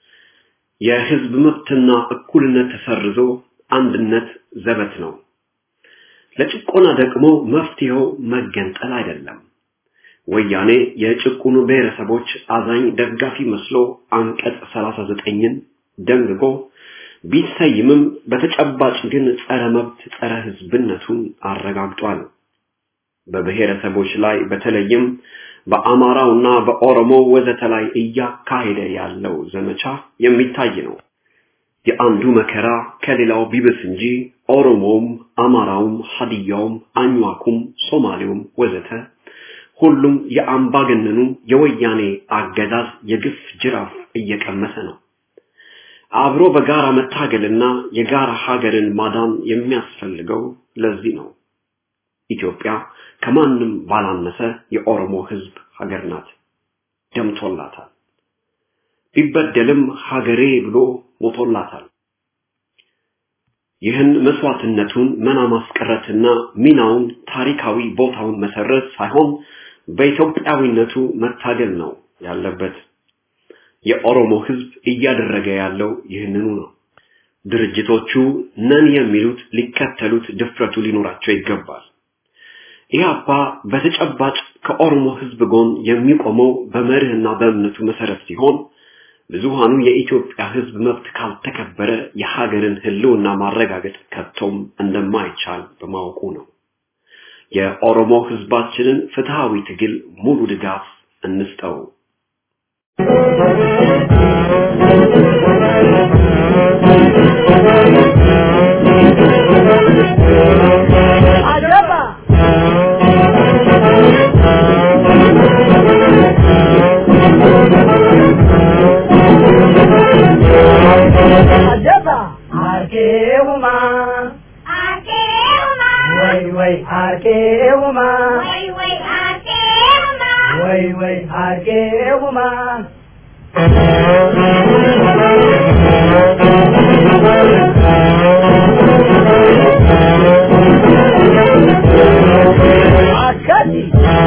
የህዝብ መብትና እኩልነት ተሰርዞ አንድነት ዘበት ነው። ለጭቆና ደግሞ መፍትሄው መገንጠል አይደለም። ወያኔ የጭቁኑ ብሔረሰቦች አዛኝ ደጋፊ መስሎ አንቀጽ ሰላሳ ዘጠኝን ደንግጎ ቢሰይምም በተጨባጭ ግን ጸረ መብት ጸረ ህዝብነቱን አረጋግጧል። በብሔረሰቦች ላይ በተለይም በአማራውና በኦሮሞ ወዘተ ላይ እያካሄደ ያለው ዘመቻ የሚታይ ነው። የአንዱ መከራ ከሌላው ቢብስ እንጂ ኦሮሞም አማራውም ሀዲያውም አኝዋኩም ሶማሌውም ወዘተ ሁሉም የአምባገነኑ የወያኔ አገዛዝ የግፍ ጅራፍ እየቀመሰ ነው። አብሮ በጋራ መታገልና የጋራ ሀገርን ማዳን የሚያስፈልገው ለዚህ ነው። ኢትዮጵያ ከማንም ባላነሰ የኦሮሞ ህዝብ ሀገር ናት። ደምቶላታል። ቢበደልም ሀገሬ ብሎ ሞቶላታል። ይህን መስዋዕትነቱን መና ማስቀረትና ሚናውን ታሪካዊ ቦታውን መሰረት ሳይሆን በኢትዮጵያዊነቱ መታገል ነው ያለበት። የኦሮሞ ህዝብ እያደረገ ያለው ይህንኑ ነው። ድርጅቶቹ ነን የሚሉት ሊከተሉት ድፍረቱ ሊኖራቸው ይገባል። ኢህአፓ በተጨባጭ ከኦሮሞ ህዝብ ጎን የሚቆመው በመርህና በእምነቱ መሰረት ሲሆን ብዙሃኑ የኢትዮጵያ ህዝብ መብት ካልተከበረ የሀገርን ህልውና ማረጋገጥ ከቶም እንደማይቻል በማወቁ ነው። የኦሮሞ ህዝባችንን ፍትሃዊ ትግል ሙሉ ድጋፍ እንስጠው። አጀባ አጀባ አርኬውማ አርኬውማ ወይ ወይ አርኬውማ ወይ ወይ አርኬውማ ወይ ወይ አርኬውማ አካዲ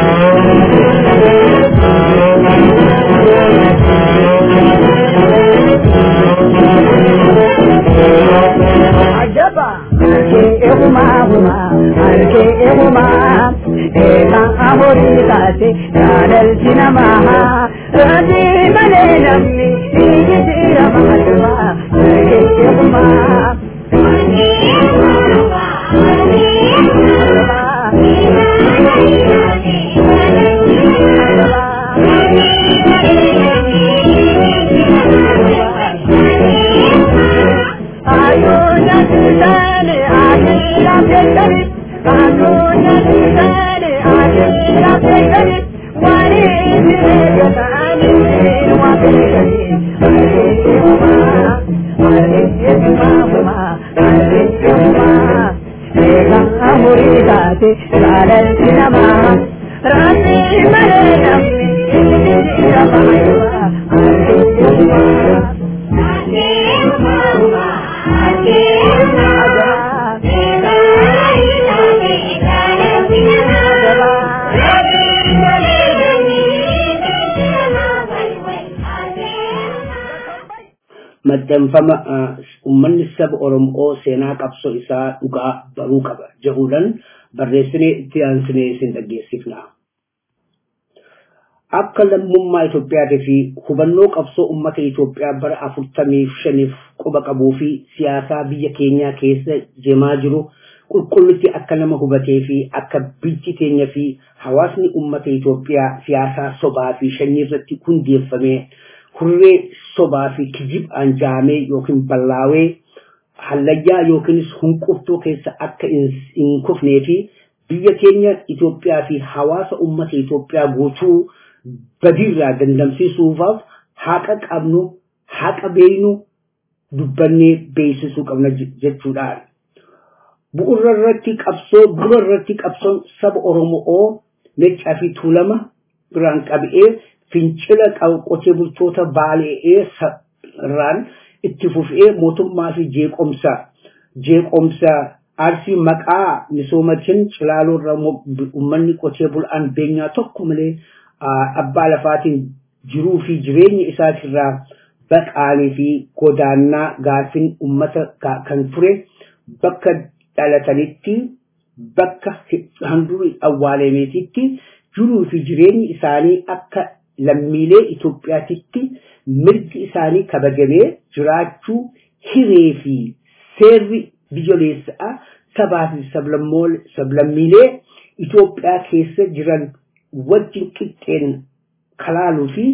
አጀባ አርኬውማ ሁማ አርኬውማ ኤታ አሞሪ ታቴ ያደል ሲነማ ረዲ መሌ ነምኒ maxxanfama ummanni saba Oromoo seenaa qabsoo isaa dhugaa baruu qaba jechuudhaan barreessinee itti aansinee isin dhageessifna. Akka lammummaa Itoophiyaa fi hubannoo qabsoo uummata Itoophiyaa bara afurtamii shaniif quba qabuu fi siyaasaa biyya keenyaa keessa deemaa jiru qulqullutti akka nama hubatee fi akka biyyi keenya fi hawaasni uummata Itoophiyaa siyaasaa sobaa fi shanii irratti hundeeffamee hurree sobaa fi kijib anjaamee yookiin ballaawee hallayyaa yookiinis hunquftuu keessa akka hin kufnee fi biyya keenya Itoophiyaa fi hawaasa uummata Itoophiyaa guutuu badirraa dandamsiisuudhaaf haqa qabnu haqa beeynu dubbannee beeksisuu qabna jechuudha. Bu'uura irratti qabsoo bu'uura irratti qabsoon saba Oromoo Meccaa fi Tuulama biraan qabee fincila qotee bultoota Baalee irraan itti fufee mootummaa fi jeeqomsa jeeqomsa Arsii maqaa misoomatiin Cilaaloo irraa uummanni qotee bulaan beenyaa tokko malee abbaa lafaatiin jiruu fi jireenya isaatirraa baqaanii fi godaannaa gaafin uummata kan ture bakka dhalatanitti bakka handhuura awwaalameetitti jiruu fi jireenyi isaanii akka lammiilee Itoophiyaatitti mirgi isaanii kabajamee jiraachuu hiree fi seerri biyyoolessaa sabaa fi sablammiilee Itoophiyaa keessa jiran wajjin qixxeen kalaaluu fi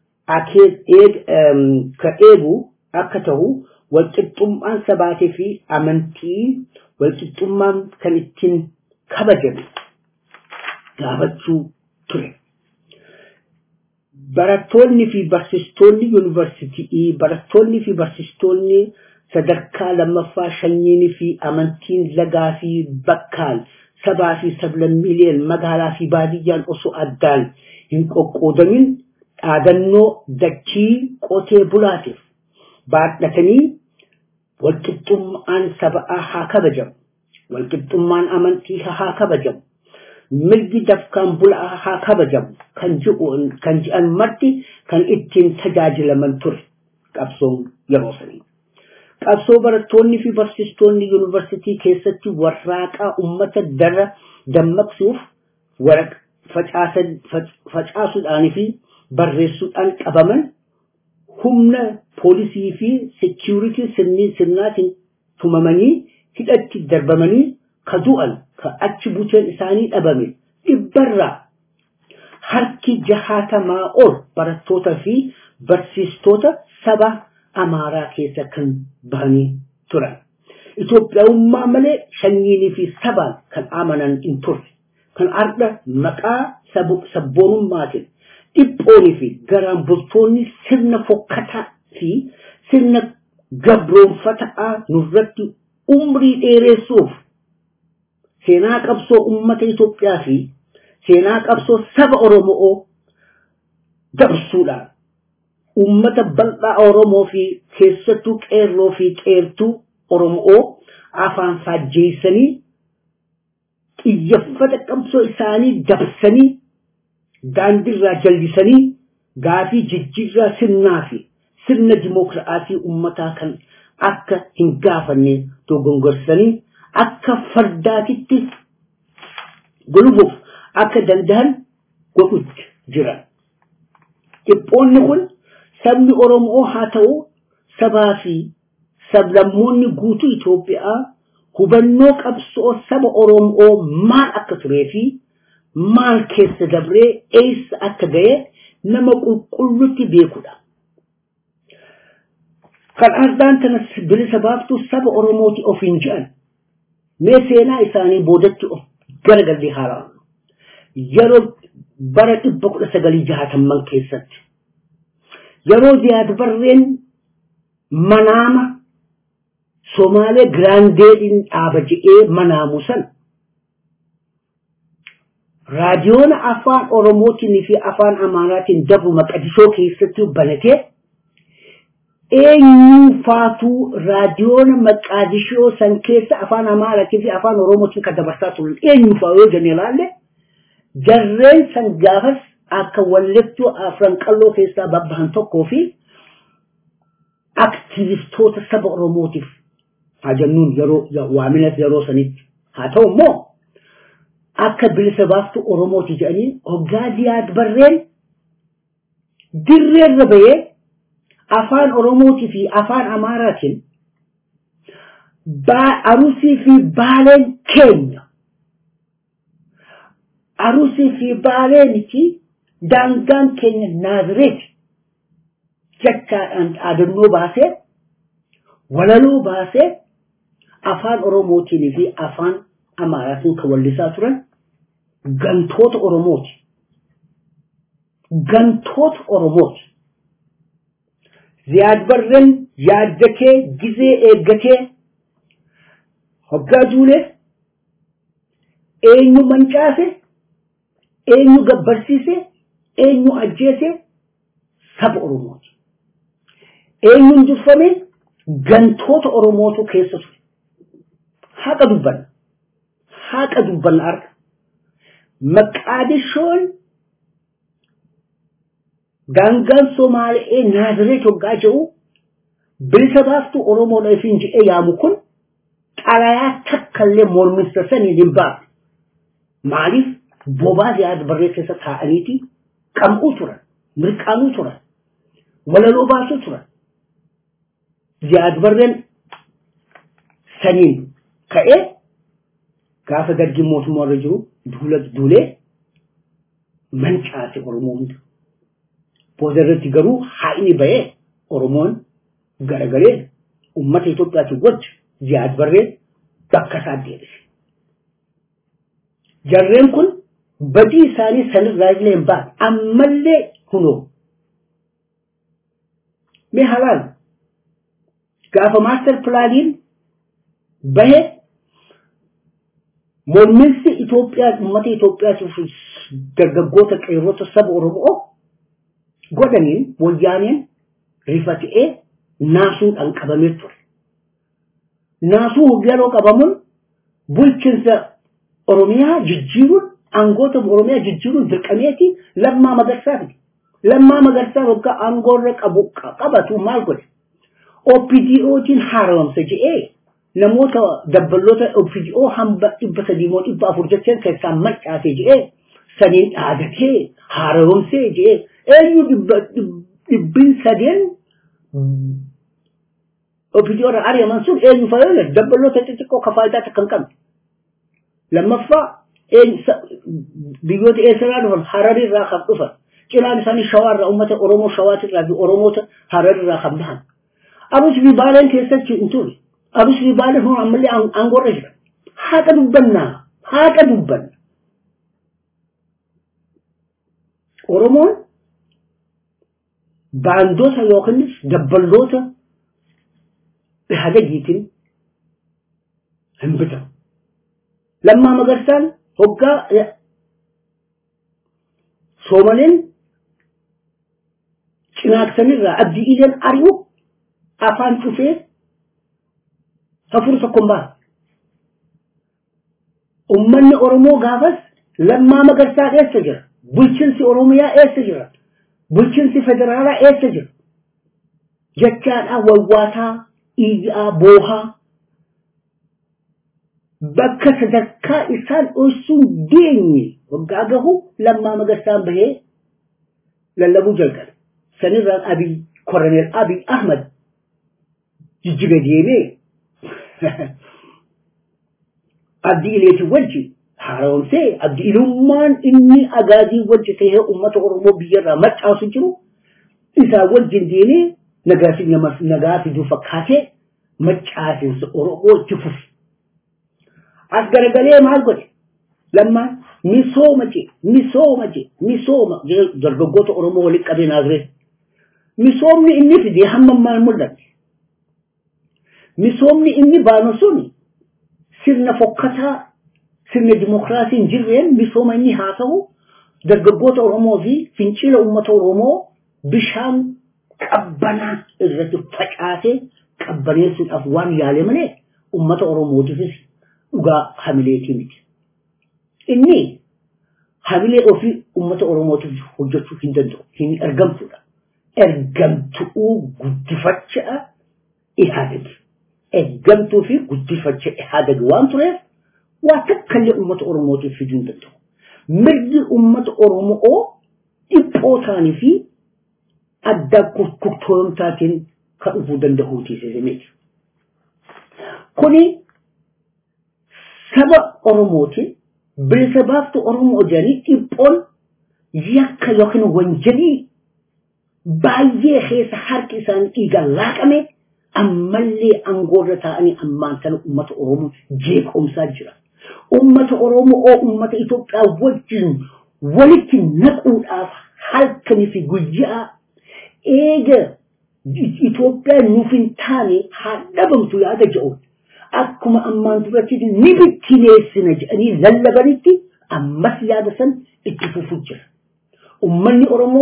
ka eegu akka ta'u walqixxummaan sabaatii fi amantii walqixxummaan kan ittiin kabajame gaafachuu ture. Barattoonni fi barsiistonni yuunivarsiitii barattoonni fi barsiistonni sadarkaa lammaffaa shanyiin fi amantiin lagaa fi bakkaan sabaa fi sablammiileen magaalaa fi baadiyyaan osoo addaan hin qoqqoodamin dhaadannoo dachii qotee bulaatiif baadhatanii walqixxummaan sabaa haa kabajamu walqixxummaan amantii haa kabajamu mirgi dafkaan bulaa haa kabajamu kan ji'uun kan ji'an marti kan ittiin tajaajilaman ture qabsoon yeroo sanii. Qabsoo barattoonni fi barsiistonni yuunivarsiitii keessatti warraaqaa uummata dara dammaqsuuf facaasuudhaan fi barreessuudhaan qabaman humna poolisii fi seekiyuritii sirnaatiin tumamanii hidhatti darbamanii ka du'an ka achi buteen isaanii dhabame dhibbarraa harki jahaatamaa ol barattoota fi barsiistota saba Amaaraa keessa kan bahanii turan. Itoophiyaummaa malee shanyiinii fi sabaan kan amanan hin turre. Kan arda maqaa sabboonummaatiin dhiphoonii fi garaan bultoonni sirna fokkataa fi sirna gabroonfataa nurratti umrii dheeressuuf seenaa qabsoo uummata Itoophiyaa fi seenaa qabsoo saba Oromoo dabsuudhaan ummata bal'aa Oromoo fi keessattuu qeerroo fi qeertuu Oromoo afaan faajjeessanii xiyyeeffata qabsoo isaanii dabsanii daandiirraa jallisanii gaafii jijjiirraa sirnaa fi sirna dimookiraasii ummataa kan akka hin gaafanne dogongorsanii akka fardaatitti gulufuuf akka danda'an godhutti jiran. Dhiphoonni kun sabni Oromoo haa ta'u sabaa fi sablammoonni guutuu Itoophiyaa hubannoo qabsoo saba Oromoo maal akka turee fi maal keessa dabree eessa akka ga'e nama qulqulluutti beekudha. Kan ardaan tanas bilisa baaftu saba Oromooti ofiin jedhan mee seenaa isaanii boodatti of garagallee haaraan yeroo bara dhibba kudha sagalii jahatamman keessatti yeroo Ziyaad Barreen manaama Somaalee Giraandeedhin dhaaba jedhee manaamu san raadiyoon afaan Oromootiin fi afaan Amaaraatiin dabu Maqdishoo keessatti banatee eenyu faatu raadiyoon Maqdishoo san keessa afaan Amaaraatiin fi afaan Oromootiin kan dabarsaa turan eenyu faayoo jenelaalle jarreen san gaafas akka walliftuu afran qalloo keessaa babbahan tokkoo fi aktivistoota saba Oromootiif hajannuun yeroo waaminas yeroo sanitti haa ta'u immoo akka bilisa baaftu Oromooti jedhanii hoggaa Ziyaad Barreen dirreerra bahee afaan Oromootii fi afaan Amaaraatiin arusii fi baaleen keenya arusii fi baaleeniti daangaan keenya Naazireet jechaadhaan dhaadannoo baasee walaloo baasee afaan Oromootiin fi afaan Amaaraatiin kan wallisaa turan gantoota Oromooti. Gantoota Oromooti. Ziyaad Barreen yaaddatee gizee eeggatee hoggaa duulee eenyu mancaase eenyu gabbarsiise eenyu ajjeese saba Oromooti. Eenyuun durfame gantoota Oromootu keessa ture. Haqa dubbanna. Haqa dubbanna arga. Maqaadishoon daangaan Somaalee Naazireet hoggaa jedhu bilisa baaftuu Oromoodha ifiin jedhee yaamu kun xalayaa takkallee mormista sanii hin baafne. Maaliif bobaa Ziyaad Barree keessa taa'aniiti qam'uu turan, mirqaanuu turan, walaloo baasuu turan. Ziyaad Barreen saniin ka'ee gaafa dargii mootummaa irra jiru duula duulee mancaase Oromoo hunda. Booda irratti garuu haa'ini bahee Oromoon garagalee uummata Itoophiyaatiin wajji Ziyaad Barreen bakka isaa deebise. Jarreen kun badii isaanii sanirraa illee hin baane ammallee kunoo. Mee halaal gaafa maaster pilaaniin bahee morminsi Itoophiyaa uummata Itoophiyaatiif dargaggoota qeerrota saba Oromoo godhaniin wayyaaneen rifatee naasuudhaan qabamee ture. Naasuu yeroo qabamuun bulchiinsa Oromiyaa jijjiiruun aangoota Oromiyaa jijjiiruun dirqameeti Lammaa Magarsaa fide. Lammaa Magarsaa waggaa aangoorra qabu qabatu maal godhe? O P D O'tiin haaromse jedhee namoota dabballoota O P D O hamba dhibba sadii moo dhibba afur jecheen keessaa mancaasee jedhee saniin dhaadatee haaromsee jedhee eenyu dhibbin sadeen O P D O irraa ari'aman sun eenyu fayyada dabballoota xixiqqoo kafaayidaa takka hin qabne. Lammaffaa biyyoota eessaraa dhufan Hararii irraa kan dhufan cilaan isaanii Shawaa irraa uummata Oromoo Shawaatirraa fi Oromoota Hararii irraa kan bahan. Abus fi Baaleen keessatti hin turre. Abus fi Baaleen hun ammallee aangoorra jira. Haqa dubbannaa. Haqa dubbanna. Oromoon baandoota yookiinis dabballoota hadagiitiin hin bitamu. Lammaa Magarsaan hoggaa Soomaleen cinaaqsanirraa abdii ileen ari'u afaan cufee hafuura tokkoon baasa. Uummanni Oromoo gaafas Lammaa Magarsaa eessa jira? Bulchiinsi Oromiyaa eessa jira? Bulchiinsi federaalaa eessa jira? Jechaadhaa wawwaataa, iyyaa, boohaa bakka sadarkaa isaan dhoosuun geenye waggaa gahu Lammaa Magarsaan bahee lallabuu jalqabe. Sanirraan Abiy Colonel Abiy Ahmed jijjiga deemee abdii ileeti wajji haaromsee abdii ilummaan inni agaazii wajji ta'ee uummata Oromoo biyyarraa maccaasu jiru isaa wajjin deemee nagaasi nyamas nagaasi du fakkaatee maccaasinsa Oromoo itti fufi. As garagalee maal godhe lammaan misooma je misooma je misooma dargaggoota Oromoo walitti qabee naaziree misoomni inni fide hamma maal mul'ate misoomni inni baanu suni sirna fokkataa sirna dimokiraasiin jirreen misooma inni haasa'u dargaggoota Oromoo fi fincila uummata Oromoo bishaan qabbanaa irratti facaasee qabbaneessuudhaaf waan yaale malee uummata Oromootiifis dhugaa hamileetii miti. Inni hamilee ofii uummata Oromootiif hojjechuu hin danda'u hin argamtuudha. Ergamtuu guddifachaa ihaadagi. Ergamtuu fi guddifachaa ihaadagi waan tureef waa takkallee uummata Oromootiif fiduu hin danda'u. Mirgi uummata Oromoo dhiphoo ta'anii fi adda kurkurtoomtaatiin kan dhufuu danda'uutiis miti. Kuni saba Oromootiin bilisa baaftu Oromoo jedhanii dhiphoon yakka yookiin wanjalii baay'ee keessa harki isaanii dhiigaan laaqame ammallee aangoorra ta'anii ammaan sana uummata Oromoo jeequmsaa jira. Uummata Oromoo oo uummata Itoophiyaa wajjin walitti naquudhaaf halkanii fi guyyaa eega Itoophiyaa nuuf hin taane haa dhabamtu yaada jedhu. Akkuma ammaan duratti ni bittineessina jedhanii lallabanitti ammas yaada san itti fufuu jira. Uummanni Oromoo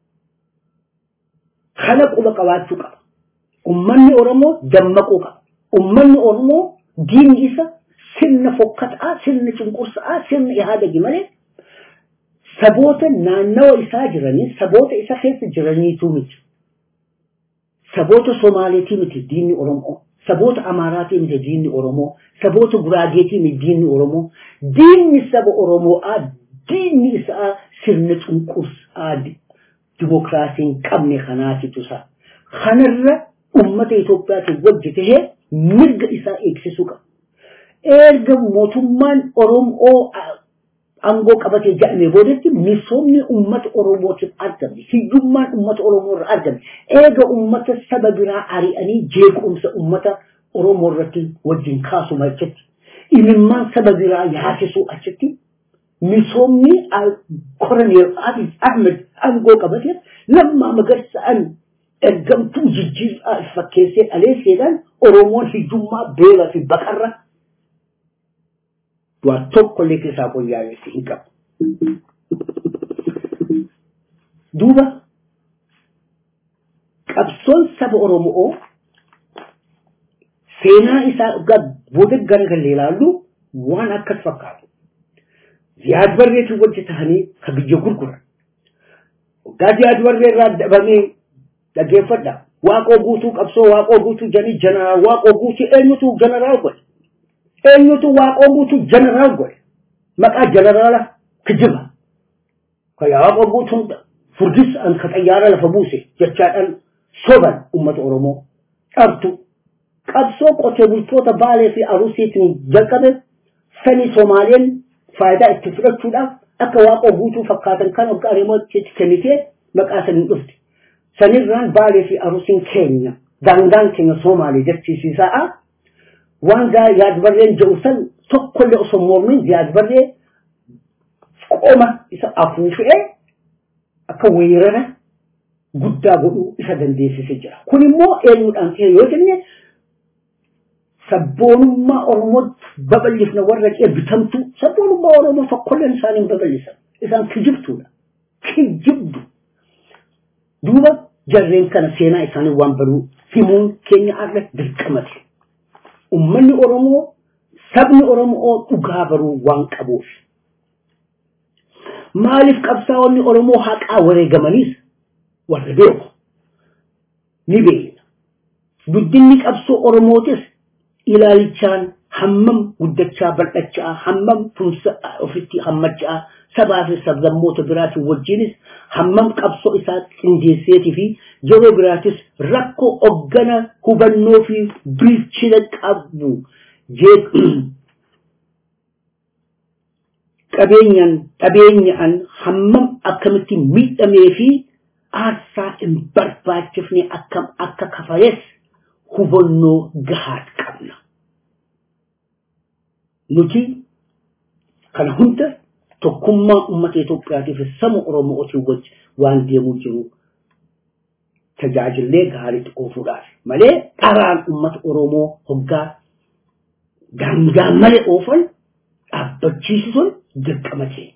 kana quba qabaachuu qaba. Uummanni Oromoo dammaquu qaba. Uummanni Oromoo diinni isa sirna fokkataa, sirna cunqursaa, sirna ihaadagi malee saboota naannawa isaa jiranii, saboota isa keessa jiraniitu miti. Saboota Somaaleetii miti diinni Oromoo. Saboota Amaaraatii miti diinni Oromoo, saboota Guraageetii miti diinni Oromoo, diinni saba Oromoo diinni isaa sirna cunqursaa dimokiraasiin qabne kanaatitu isaa. Kanarra uummata Itoophiyaatiin wajji tahee mirga isaa eegsisuu qaba. Erga mootummaan Oromoo aangoo qabatee jedhamee boodatti misoomni uummata Oromootiif argame, hiyyummaan uummata Oromoo irraa argame. Eega uummata saba biraa ari'anii jeequmsa uummata Oromoo irratti wajjin kaasuma achitti. Imimmaan saba biraa yaasisuu achitti. Misoomni Colonel Abiy Ahmed aangoo qabatee Lammaa Magarsaan ergamtuu jijjiirraa fakkeessee aleesseedhaan Oromoon hiyyummaa beela fi baqarra waa tokko illee keessaa qoyyaa'eessi hin qabu. Duuba qabsoon saba Oromoo seenaa isaa booda garagallee ilaallu waan akkas fakkaatu. Ziyaad Barreetiin wajji tahanii ka biyya gurguran. Waggaa Ziyaad Barree irraa dhabamee dhaggeeffadha. Waaqoo guutuu qabsoo waaqoo guutuu janii jeneraal waaqoo guutuu eenyutu jeneraal godhe. Eenyutu waaqoo guutuu jeneraal godhe. Maqaa jeneraala kijiba. Ka waaqoo guutuun furdis an ka xayyaara lafa buuse jechaadhaan soban uummata Oromoo qabtu. Qabsoo qotee bultoota Baalee fi Aruusiitiin jalqabe sanii Somaaleen faayidaa itti fudhachuudhaaf akka waaqoo guutuu fakkaatan kan akka Areemootti kennitee maqaa sanii dhufte. Sanirraan Baalee fi Aruusiin keenya daangaan keenya Somaalee jechiisiisaa waan gaa Ziyaad Barreen jedhu san tokkollee osoo mormin Ziyaad Barree qoma isa afuufee akka weerara guddaa godhuu isa dandeessisee jira. Kun immoo eenyuudhaan ta'e yoo jenne sabboonummaa Oromootti babal'ifna warra qe'ee bitamtu sabboonummaa Oromoo tokkolleen isaaniin babal'isan isaan kijibtuudha. Kijibdu. Duuba jarreen kana seenaa isaanii waan baruu himuun keenya arga dirqamate. Uummanni Oromoo sabni Oromoo dhugaa baruu waan qabuuf. Maaliif qabsaa'onni Oromoo haqaa wareegamaniis warra beeku. Ni beekna. Guddinni qabsoo Oromootis ilaalichaan hammam guddachaa bal'achaa hammam tumsa ofitti hammachaa sabaa fi sablammoota biraatiin wajjinis hammam qabsoo isaa qindeesseetii fi yeroo biraatis rakkoo hoggana hubannoo fi bilchina qabu jeeq qabeenyaan qabeenyaan hammam akkamitti miidhamee fi aarsaa hin barbaachifne akkam akka kafalees hubannoo gahaa qabna. Nuti kana hunda tokkummaa uummata Itoophiyaatiif samu Oromootii wajji waan deemuu jiru tajaajillee gaariitti oofuudhaaf malee dharaan uummata Oromoo hoggaa daangaa malee oofan dhaabbachiisuun dirqama ta'e.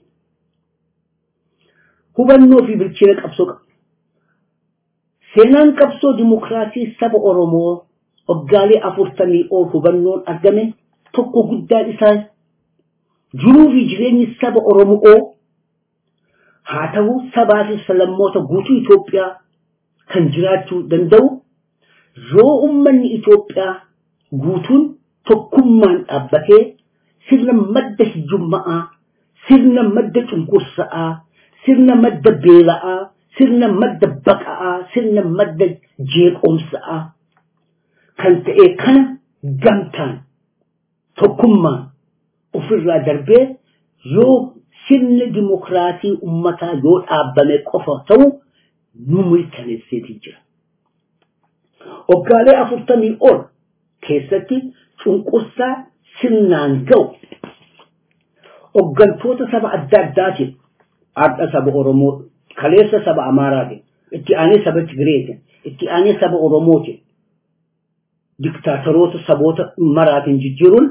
Hubannoo fi bilchina qabsoo qaba. Seenaan qabsoo dimokiraasii saba Oromoo hoggaalee afurtamii ol hubannoon argame tokko guddaan isaa jiruu fi jireenyi saba Oromoo haa ta'u sabaa fi sablammoota guutuu Itoophiyaa kan jiraachuu danda'u yoo uummanni Itoophiyaa guutuun tokkummaan dhaabbatee sirna madda hiyyummaa, sirna madda cunqursaa, sirna madda beela'aa, sirna madda baqa'aa, sirna madda jeequmsaa kan ta'e kana gamtaan tokkummaan ofirraa darbee yoo sirni dimokiraasii uummataa yoo dhaabbame qofa ta'u nu mirkaneesseetii jira. Hoggaalee afurtamii ol keessatti cunqursaa sirnaan ga'u hoggantoota saba adda addaatiin adda saba Oromoo kaleessa saba Amaaraatiin itti aanee saba Tigreetiin itti aanee saba Oromootiin diktaatoroota saboota maraatiin jijjiiruun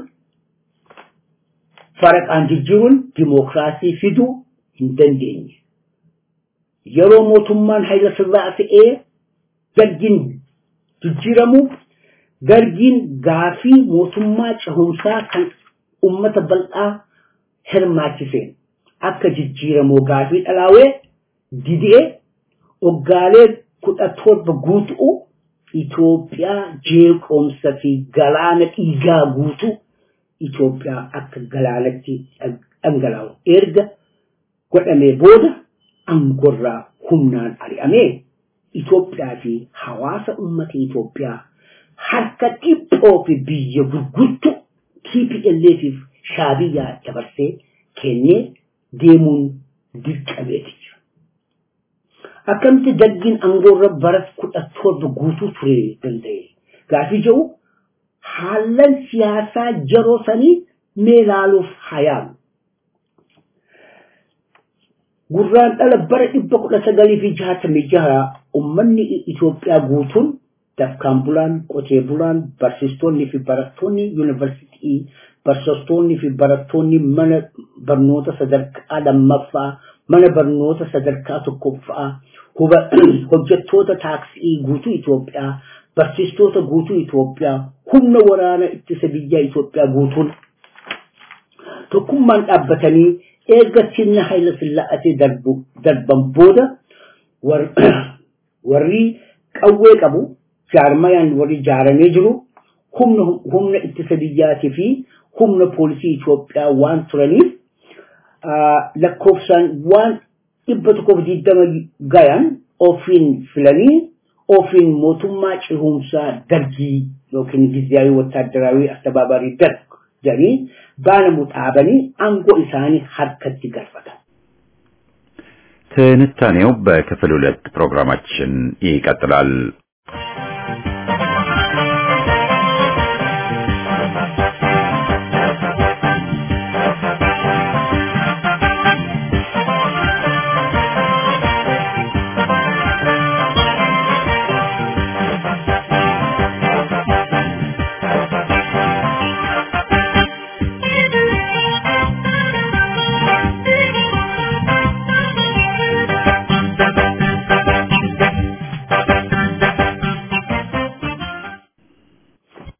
faraqaan jijjiiruun dimokiraasii fiduu hin dandeenye. Yeroo mootummaan Hayila Sillaasee dargiin jijjiiramu dargiin gaafii mootummaa cehumsaa kan ummata bal'aa hirmaachiseen akka jijjiiramoo gaafii dhalaawee didee hoggaalee kudha torba guutuu Itoophiyaa jeequmsa fi galaana dhiigaa guutuu Itoophiyaa akka galaanatti dhangalaa'u erga godhamee booda angorraa humnaan ari'amee Itoophiyaa fi hawaasa uummata Itoophiyaa harka dhiphoo fi biyya gurguddaa T P L F fi Shaabiyyaa dabarsee kennee deemuun dirqameeti jira. Akkamitti dargiin angorra bara kudha torba guutuu ture danda'e gaafii jiru haalan siyaasaa yeroo sanii mee laaluuf hayaamu. Gurraan dhala bara dhibba kudha sagalii fi jaatamii jaha uummanni Itoophiyaa guutuun dafkaan bulaan, qotee bulaan, barsiistonni fi barattoonni yuunivarsiitii, barsiistonni fi barattoonni mana barnoota sadarkaa lammaffaa, mana barnoota sadarkaa tokkoffaa, hojjettoota taaksii guutuu Itoophiyaa, barsiistota guutuu Itoophiyaa, humna waraana ittisa biyyaa Itoophiyaa guutuun tokkummaan dhaabbatanii erga sirna Hayila Sillaasee darban booda warri qawwee qabu jaarmayaan warri jaaramee jiru humna humna ittisa biyyaatii fi humna poolisii Itoophiyaa waan turaniif lakkoofsaan waan dhibba tokkoof digdama gayan ofiin filanii ofiin mootummaa cehumsaa dargii yookiin giziyaawii wattaadaraawii astabaabarii darg jedhanii baanamu dhaabanii aangoo isaanii harkatti galfatan. ትንታኔው በክፍል ሁለት ፕሮግራማችን ይቀጥላል።